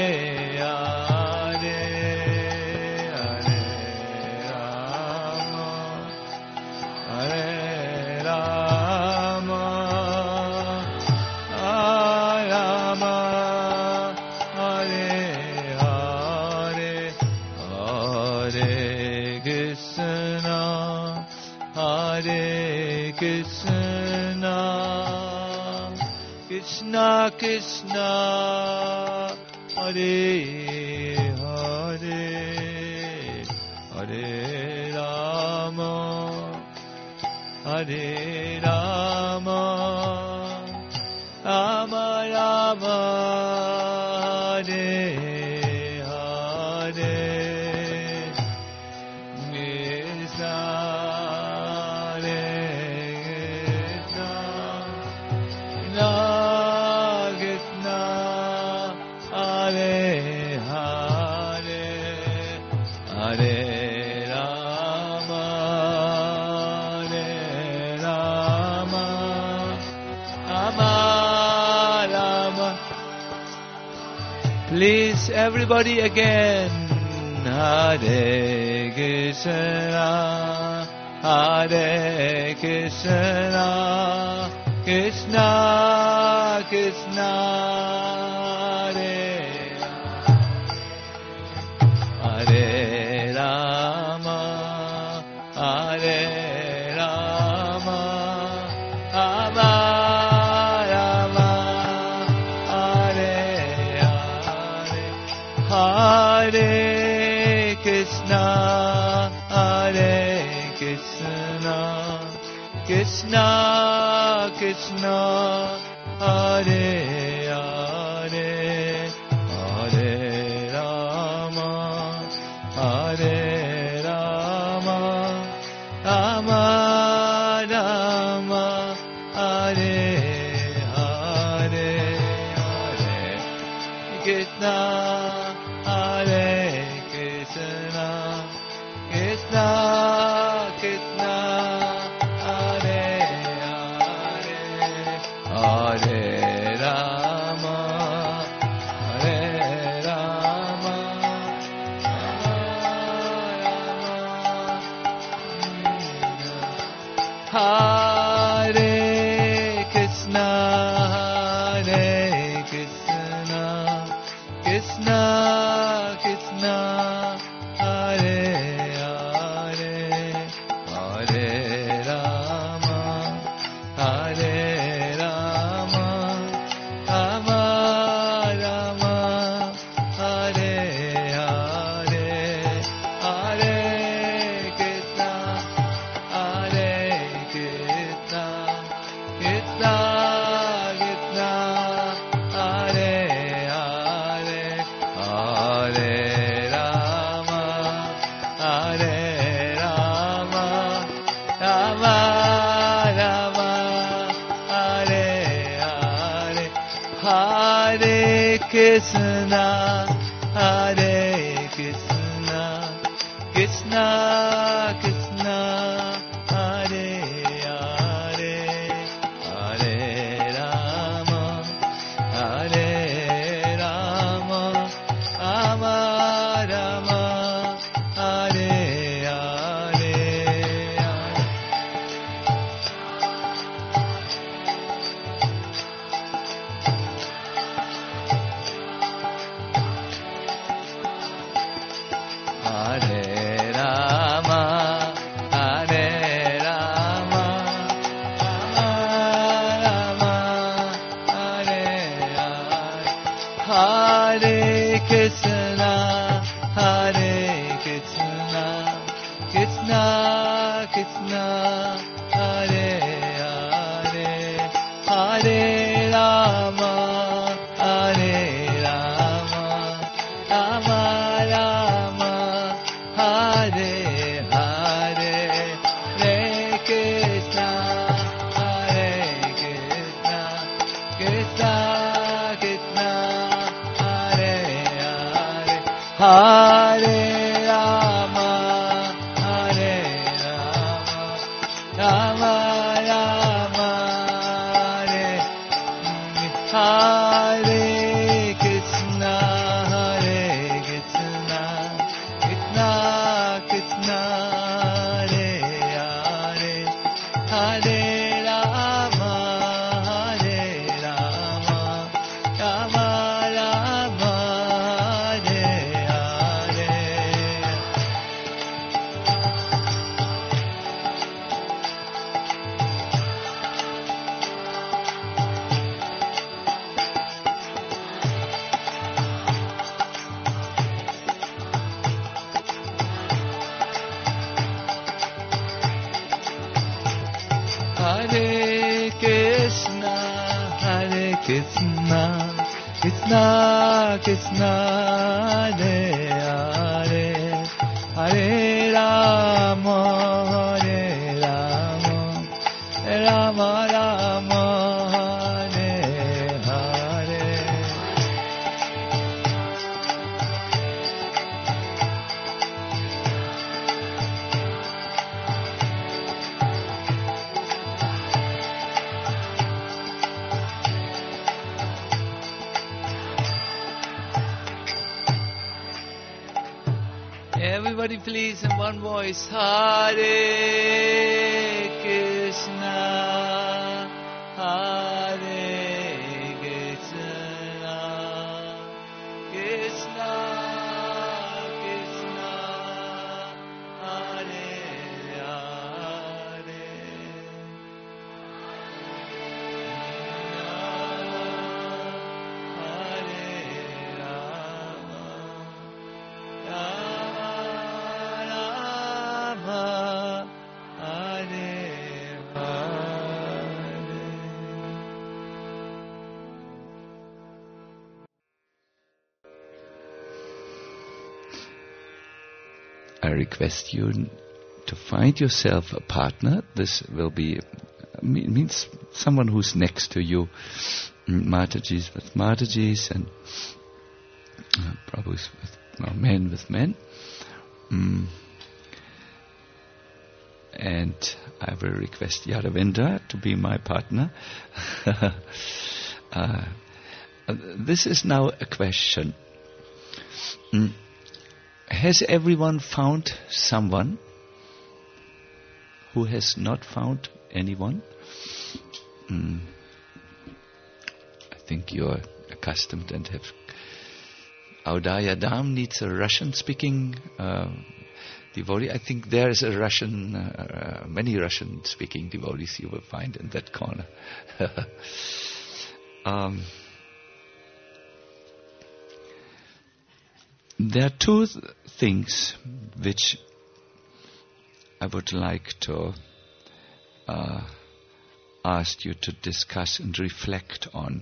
Krishna Krishna, Hare Hare, Hare Hare Rama, Hare Rama, Rama Rama, Hare Hare, Krishna Hare Krishna, Krishna Hare Hare, Hare Rama, Hare Rama, Rama Rama. Please, everybody again. Hare Krishna, Hare Krishna, Krishna Krishna, Hare Rama, Hare Rama, Rama Rama, Hare Hare, Hare Krishna, Hare Krishna, Krishna Krishna, Hare Hare, Hare Rama, Hare Rama, Rama Rama, Hare Hare, Hare Krishna, Hare Krishna, Krishna Krishna, Hare Hare, Hare Rama, Hare Rama, Hare Krishna, Hare Krishna, Krishna Krishna, Hare Hare, Hare Rama, Hare Rama, Rama Rama, Hare Hare, Hare Krishna, Hare Krishna, Krishna Krishna, Hare Hare, Hare Rama, Hare Rama, Rama Rama, Hare Hare, Hare Krishna, Hare Krishna, Krishna Krishna, Hare Hare, Hare Rama, Hare Rama, Rama Rama, Hare Hare, Hare Rama, Hare Rama, Rama Rama, Hare Hare, Hare Krishna, Hare Krishna, Krishna Krishna, Hare Hare, Hare Rama, Hare Rama, Rama Rama, Hare Hare, Hare Krishna, Hare Krishna, Krishna Krishna, Hare Hare, Hare Rama, Hare Rama, Rama Rama, Hare Hare Krishna, Hare Krishna, Krishna Krishna, Hare Hare, Hare Rama, Hare Rama, Rama Rama, Hare Hare. Hare Krishna, Krishna Krishna, Hare Hare, Hare Rama, Hare Rama, Rama Rama, Hare Hare. Everybody please in one voice. Hare Krishna, Hare Krishna, Krishna Krishna, Hare Hare, Hare Rama, Rama Hare Hare. I request you to find yourself a partner. This will be means someone who's next to you. Matajis with Matajis, and Prabhus with men with men. And I will request Yadavendra to be my partner. This is now a question. Has everyone found someone who has not found anyone? I think you're accustomed and have... Audaya Dham needs a Russian-speaking devotee. I think there is a Russian, many Russian-speaking devotees you will find in that corner. There are two things which I would like to ask you to discuss and reflect on.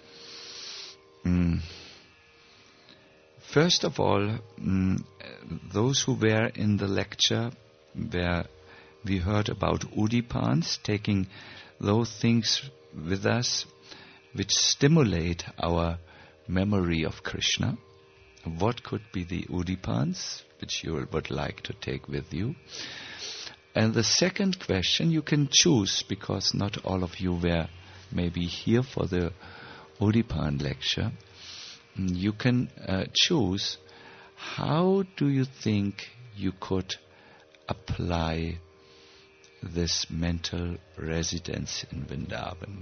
First of all, those who were in the lecture where we heard about Udipans, taking those things with us which stimulate our memory of Krishna. What could be the Udipans which you would like to take with you? And the second question you can choose, because not all of you were maybe here for the Udipan lecture. You can choose how do you think you could apply this mental residence in Vrindavan.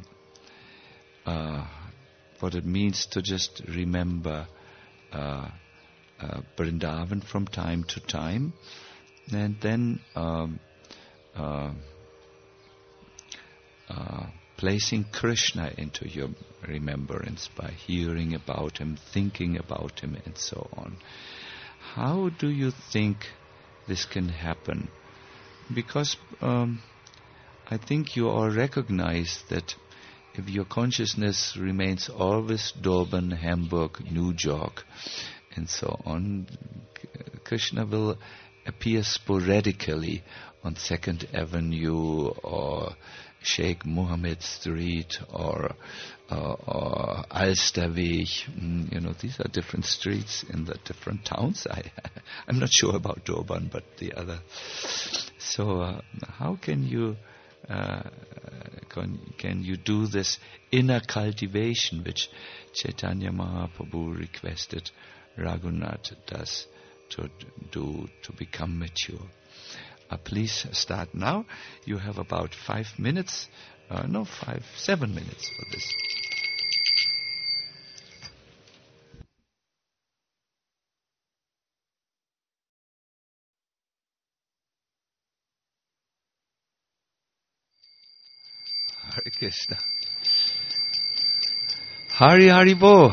What it means to just remember Vrindavan from time to time, and then placing Krishna into your remembrance by hearing about him, thinking about him, and so on. How do you think this can happen? Because I think you all recognize that if your consciousness remains always Durban, Hamburg, New York, and so on, Krishna will appear sporadically on 2nd Avenue or Sheikh Mohammed Street or Alsterweg. These are different streets in the different towns. I'm not sure about Durban, but the other. So how can you do this inner cultivation which Chaitanya Mahaprabhu requested Raghunath does to do to become mature? Please start now. You have about 7 minutes for this. Hare Krishna. Hari Hari Bo.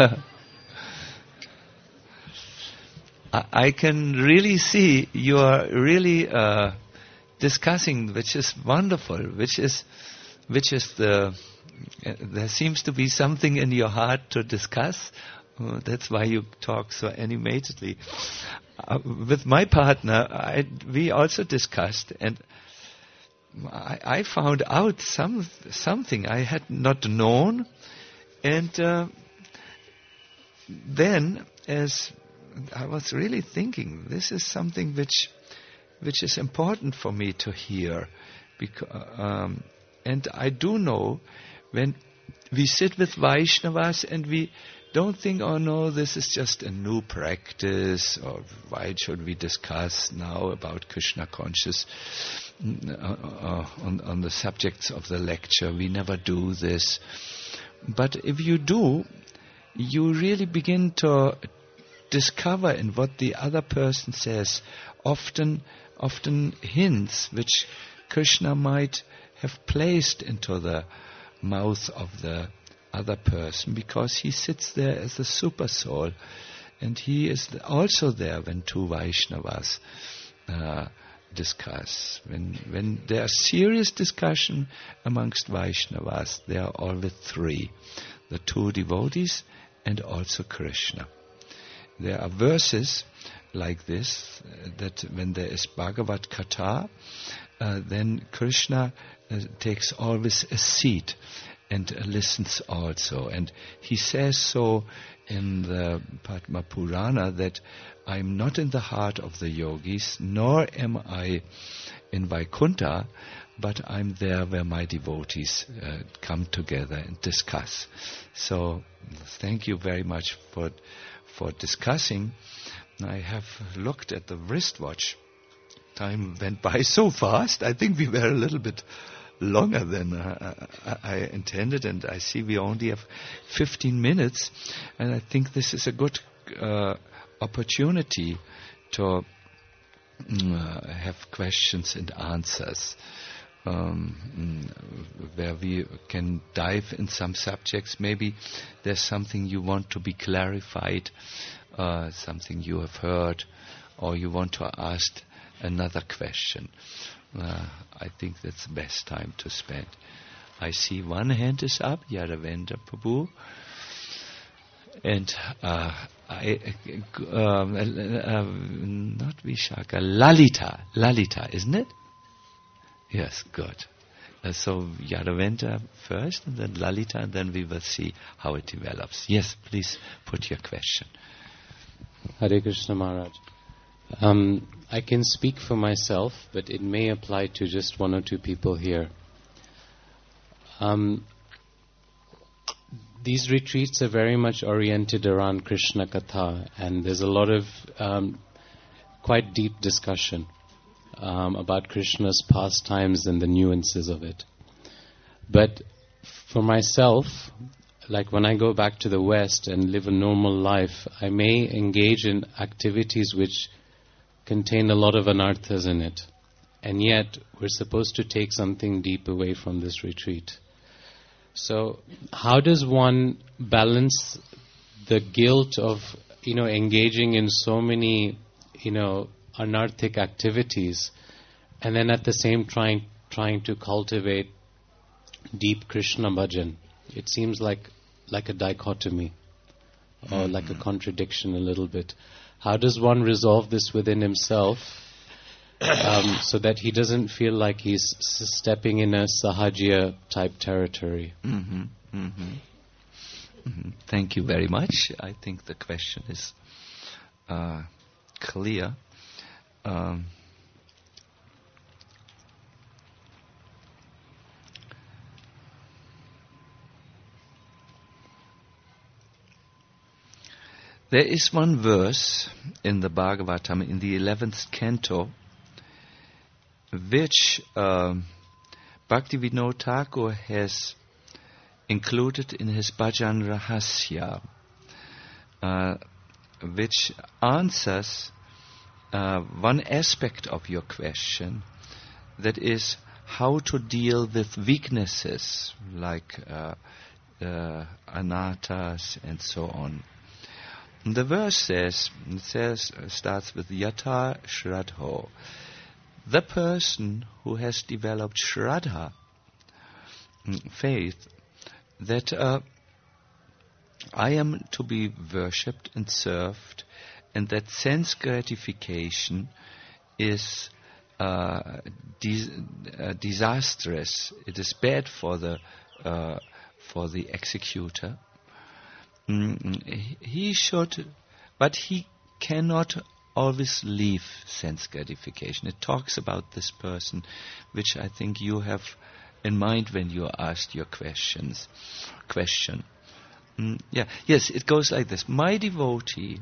I can really see you are really discussing, which is wonderful, which is the there seems to be something in your heart to discuss. That's why you talk so animatedly. With my partner, we also discussed, and I found out something I had not known, and then, as I was really thinking, this is something which is important for me to hear, and I do know when we sit with Vaishnavas and we don't think, oh no, this is just a new practice, or why should we discuss now about Krishna conscious on the subjects of the lecture. We never do this. But if you do, you really begin to discover in what the other person says often hints which Krishna might have placed into the mouth of the other person, because he sits there as the super soul, and he is also there when two Vaishnavas discuss. When there are serious discussion amongst Vaishnavas, there are always three: the two devotees and also Krishna. There are verses like this, that when there is Bhagavad Katha, then Krishna takes always a seat and listens also. And he says so in the Padma Purana, that I'm not in the heart of the yogis, nor am I in Vaikuntha, but I'm there where my devotees come together and discuss. So thank you very much for discussing. I have looked at the wristwatch. Time went by so fast. I think we were a little bit longer than I intended, and I see we only have 15 minutes, and I think this is a good opportunity to have questions and answers, where we can dive in some subjects. Maybe there's something you want to be clarified, something you have heard, or you want to ask another question. I think that's the best time to spend. I see one hand is up, Yadavendra Prabhu, and not Vishaka, Lalita, isn't it? Yes, good. So Yadavendra first, and then Lalita, and then we will see how it develops. Yes, please put your question. Hare Krishna Maharaj. I can speak for myself, but it may apply to just one or two people here. These retreats are very much oriented around Krishna Katha, and there's a lot of quite deep discussion about Krishna's pastimes and the nuances of it. But for myself, like when I go back to the West and live a normal life, I may engage in activities which contain a lot of anarthas in it. And yet, we're supposed to take something deep away from this retreat. So, how does one balance the guilt of, engaging in so many, anarthic activities, and then at the same trying to cultivate deep Krishna bhajan? It seems like a dichotomy, or like a contradiction a little bit. How does one resolve this within himself, so that he doesn't feel like he's stepping in a Sahajya type territory? Thank you very much. I think the question is clear. There is one verse in the Bhagavatam, in the 11th canto, which Bhaktivinoda Thakur has included in his Bhajan Rahasya, which answers one aspect of your question, that is how to deal with weaknesses like anarthas and so on. The verse starts with Yatha Shraddho. The person who has developed Shraddha, faith, that I am to be worshipped and served, and that sense gratification is disastrous. It is bad for the executor. He should, but he cannot always leave sense gratification. It talks about this person, which I think you have in mind when you asked your question. Yes, it goes like this. My devotee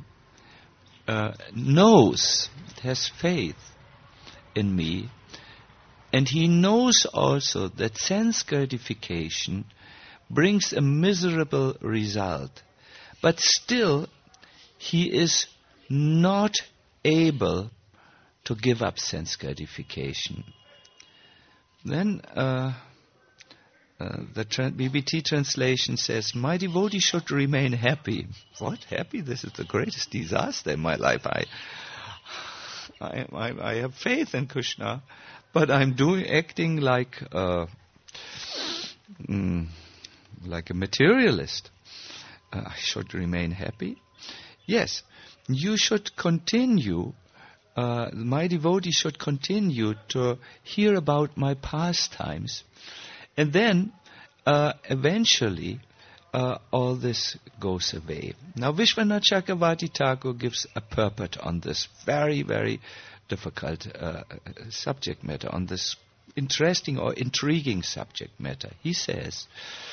knows, has faith in me, and he knows also that sense gratification brings a miserable result, but still he is not able to give up sense gratification. Then the BBT translation says, my devotee should remain happy. What? Happy? This is the greatest disaster in my life. I have faith in Krishna, but I'm acting like a materialist. I should remain happy. Yes, you should continue. My devotee should continue to hear about my pastimes, and then eventually all this goes away. Now, Vishwanath Chakravarti Thakur gives a purport on this very, very difficult subject matter, on this interesting or intriguing subject matter. He says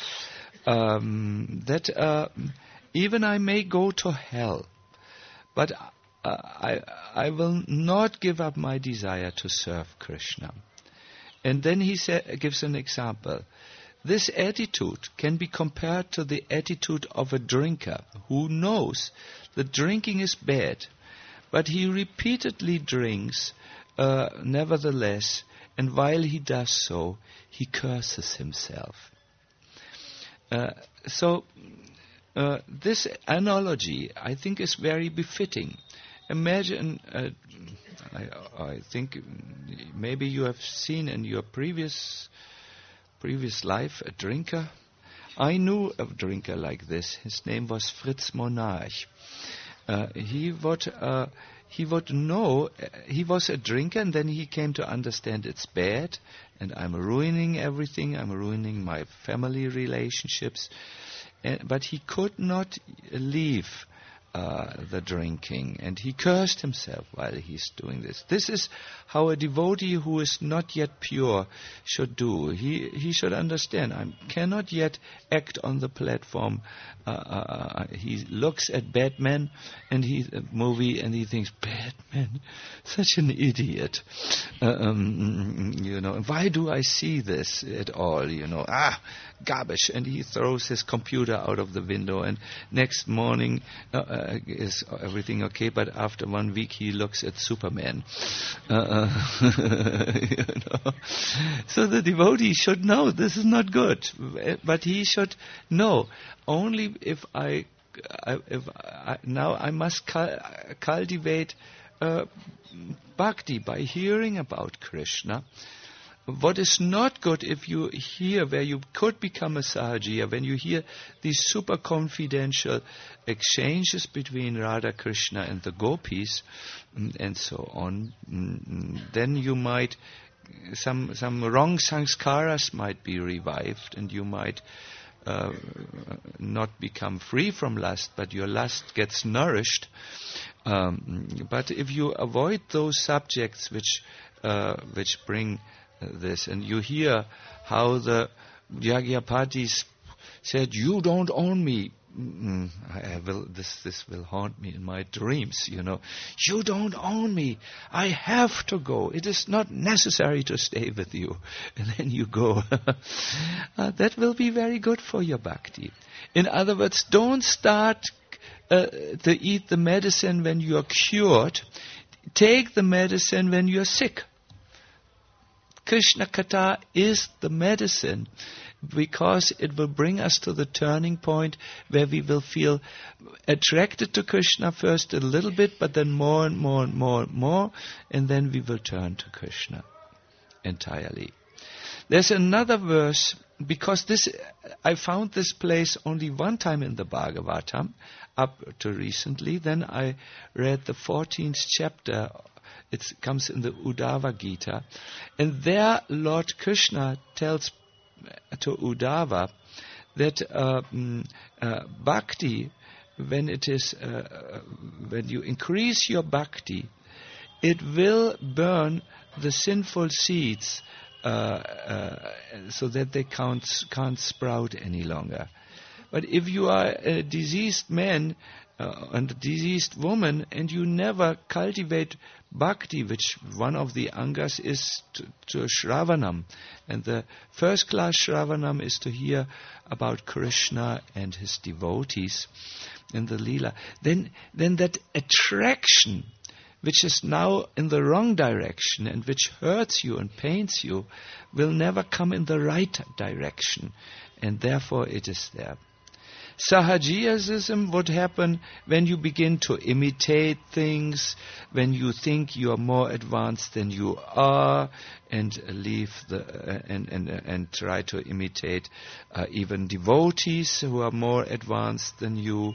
that even I may go to hell, but I will not give up my desire to serve Krishna. And then he gives an example. This attitude can be compared to the attitude of a drinker who knows that drinking is bad, but he repeatedly drinks nevertheless, and while he does so, he curses himself. So this analogy, I think, is very befitting. Imagine, I think maybe you have seen in your previous life a drinker. I knew a drinker like this. His name was Fritz Monarch. He was a drinker, and then he came to understand it's bad, and I'm ruining everything. I'm ruining my family relationships. But he could not leave the drinking, and he cursed himself while he's doing this. This is how a devotee who is not yet pure should do. He should understand, I cannot yet act on the platform. He looks at Batman and movie, and he thinks, Batman, such an idiot. Why do I see this at all? Garbage. And he throws his computer out of the window, and next morning is everything okay, but after 1 week he looks at Superman. So the devotee should know this is not good, but he should know only if I must cultivate bhakti by hearing about Krishna. What is not good, if you hear where you could become a sahajiya, when you hear these super confidential exchanges between Radha Krishna and the gopis and so on, then you might, some wrong sanskaras might be revived, and you might not become free from lust, but your lust gets nourished. But if you avoid those subjects which bring this, and you hear how the Yagyapatis said, "You don't own me." This will haunt me in my dreams. You don't own me. I have to go. It is not necessary to stay with you, and then you go. That will be very good for your bhakti. In other words, don't start to eat the medicine when you are cured. Take the medicine when you are sick. Krishna Katha is the medicine, because it will bring us to the turning point where we will feel attracted to Krishna first a little bit, but then more and more and more and more, and then we will turn to Krishna entirely. There's another verse, because I found this place only one time in the Bhagavatam, up to recently. Then I read the 14th chapter. It comes in the Uddhava Gita. And there Lord Krishna tells to Uddhava that bhakti, when you increase your bhakti, it will burn the sinful seeds so that they can't sprout any longer. But if you are a diseased man and a diseased woman, and you never cultivate bhakti, which one of the angas is to Shravanam, and the first class Shravanam is to hear about Krishna and his devotees in the Leela, then that attraction, which is now in the wrong direction and which hurts you and pains you, will never come in the right direction, and therefore it is there. Sahajiyasism would happen when you begin to imitate things, when you think you are more advanced than you are, and and try to imitate even devotees who are more advanced than you.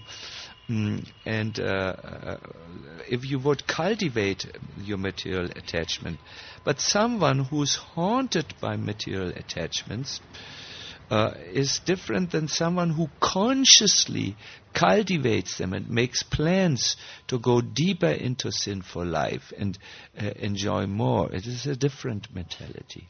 If you would cultivate your material attachment, but someone who's haunted by material attachments is different than someone who consciously cultivates them and makes plans to go deeper into sinful life and enjoy more. It is a different mentality.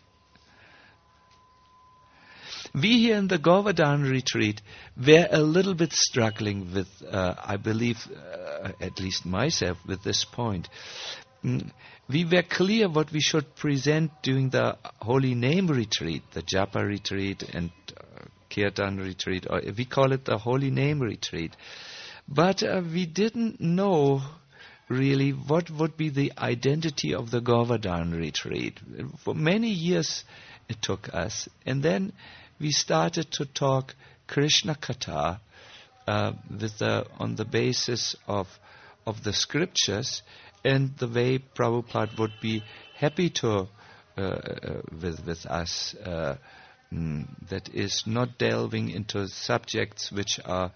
We here in the Govardhan retreat were a little bit struggling with, I believe, at least myself, with this point. We were clear what we should present during the Holy Name retreat, the Japa retreat and Kirtan retreat, or we call it the Holy Name retreat. But we didn't know really what would be the identity of the Govardhan retreat. For many years it took us. And then we started to talk Krishna Katha on the basis of the scriptures, and the way Prabhupada would be happy to with us, that is not delving into subjects which are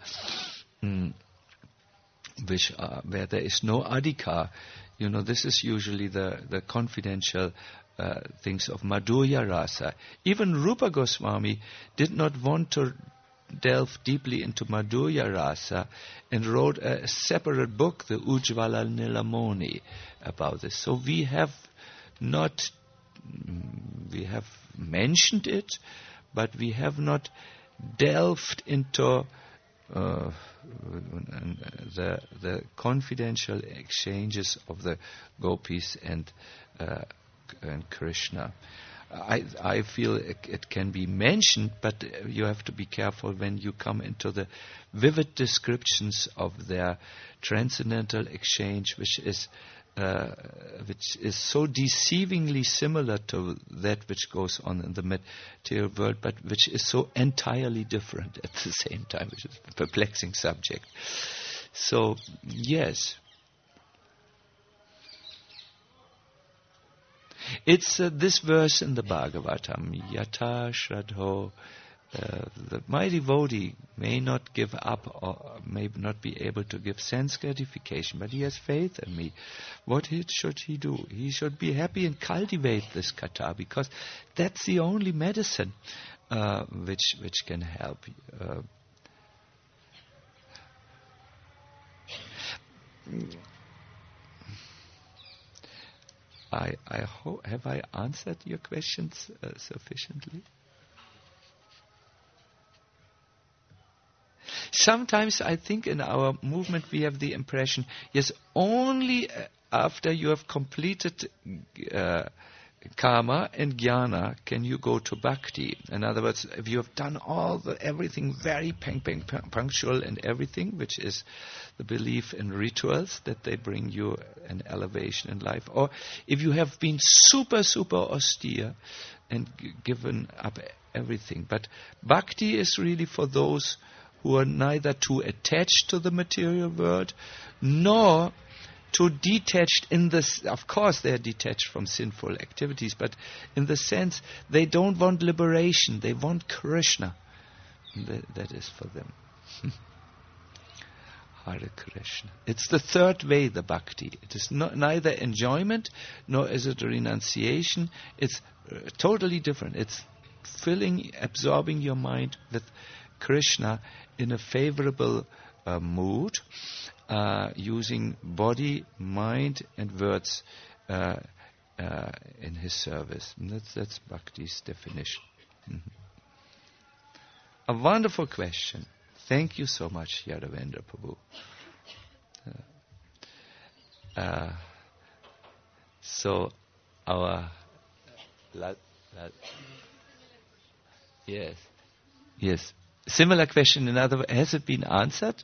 where there is no adhikar. This is usually the confidential things of Madhurya Rasa. Even Rupa Goswami did not want to delve deeply into Madhurya Rasa and wrote a separate book, the Ujjvala Nilamoni, about this. So we have mentioned it, but we have not delved into the confidential exchanges of the gopis and Krishna. I feel it can be mentioned, but you have to be careful when you come into the vivid descriptions of their transcendental exchange, which is so deceivingly similar to that which goes on in the material world, but which is so entirely different at the same time, which is a perplexing subject. So, yes. It's this verse in the Bhagavatam, Yata Shradho. My devotee may not give up or may not be able to give sense gratification, but he has faith in me. What should he do? He should be happy and cultivate this katha, because that's the only medicine which can help. I hope, have I answered your questions sufficiently? Sometimes I think in our movement we have the impression, yes, only after you have completed karma and jnana can you go to bhakti. In other words, if you have done everything very punctual and everything, which is the belief in rituals, that they bring you an elevation in life, or if you have been super austere and given up everything. But bhakti is really for those who are neither too attached to the material world, nor too detached in this. Of course, they are detached from sinful activities, but in the sense they don't want liberation. They want Krishna. That is for them. Hare Krishna. It's the third way, the bhakti. It is neither enjoyment nor is it renunciation. It's totally different. It's absorbing your mind with Krishna in a favorable mood, using body, mind, and words in his service. And that's bhakti's definition. Mm-hmm. A wonderful question. Thank you so much, Yadavendra Prabhu. So, our... Yes. Similar question, in other words, has it been answered?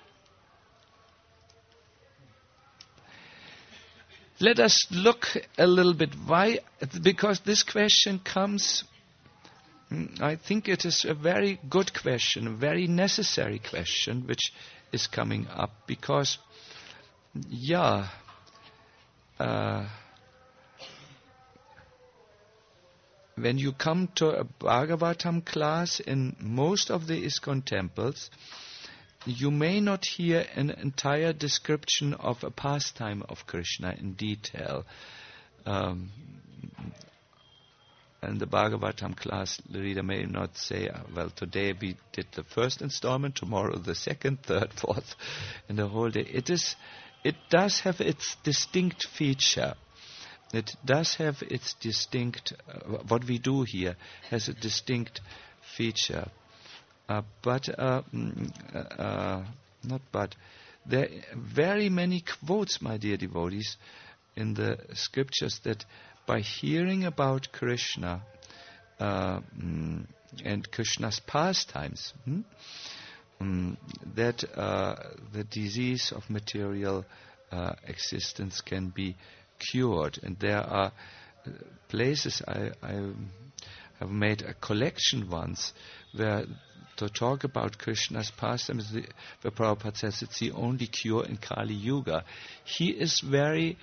Let us look a little bit. Why? Because this question comes... I think it is a very good question, a very necessary question, which is coming up because, when you come to a Bhagavatam class in most of the ISKCON temples, you may not hear an entire description of a pastime of Krishna in detail. And the Bhagavatam class, the reader may not say, well, today we did the first installment, tomorrow the second, third, fourth, and the whole day. It does have its distinct feature. It does have its distinct, what we do here has a distinct feature. There are very many quotes, my dear devotees, in the scriptures that by hearing about Krishna and Krishna's pastimes, that the disease of material existence can be cured. And there are places, I have made a collection once where to talk about Krishna's pastimes, where Prabhupada says it's the only cure in Kali Yuga. He is very...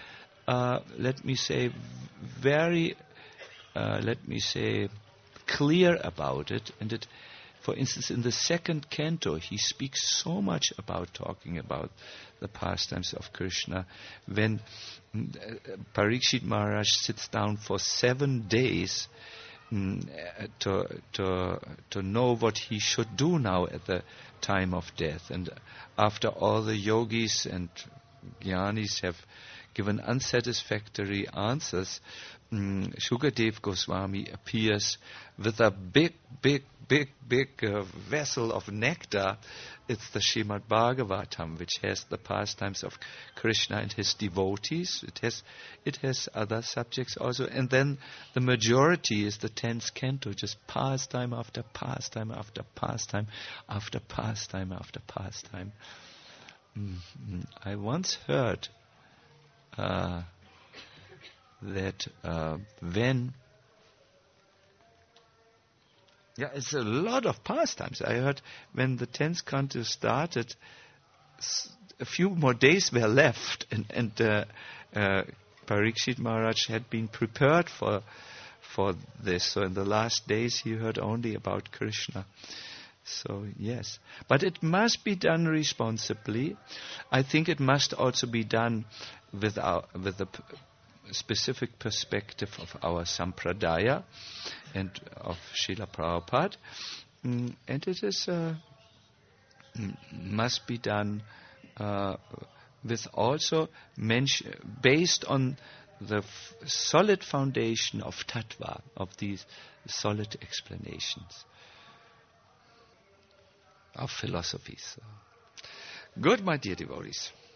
clear about it. And for instance, in the second canto, he speaks so much about talking about the pastimes of Krishna. When Parikshit Maharaj sits down for 7 days to know what he should do now at the time of death, and after all the yogis and jnanis have given unsatisfactory answers, Shukadev Goswami appears with a big vessel of nectar. It's the Srimad Bhagavatam, which has the pastimes of Krishna and his devotees. It has other subjects also. And then the majority is the 10th canto, just pastime after pastime after pastime after pastime after pastime. I once heard that when... it's a lot of pastimes. I heard when the 10th canto started, a few more days were left, and Parikshit Maharaj had been prepared for this. So in the last days he heard only about Krishna. So yes, but it must be done responsibly. I think it must also be done with the specific perspective of our Sampradaya and of Srila Prabhupada, and it is must be done with also based on the solid foundation of tattva, of these solid explanations of philosophies. Good, my dear devotees.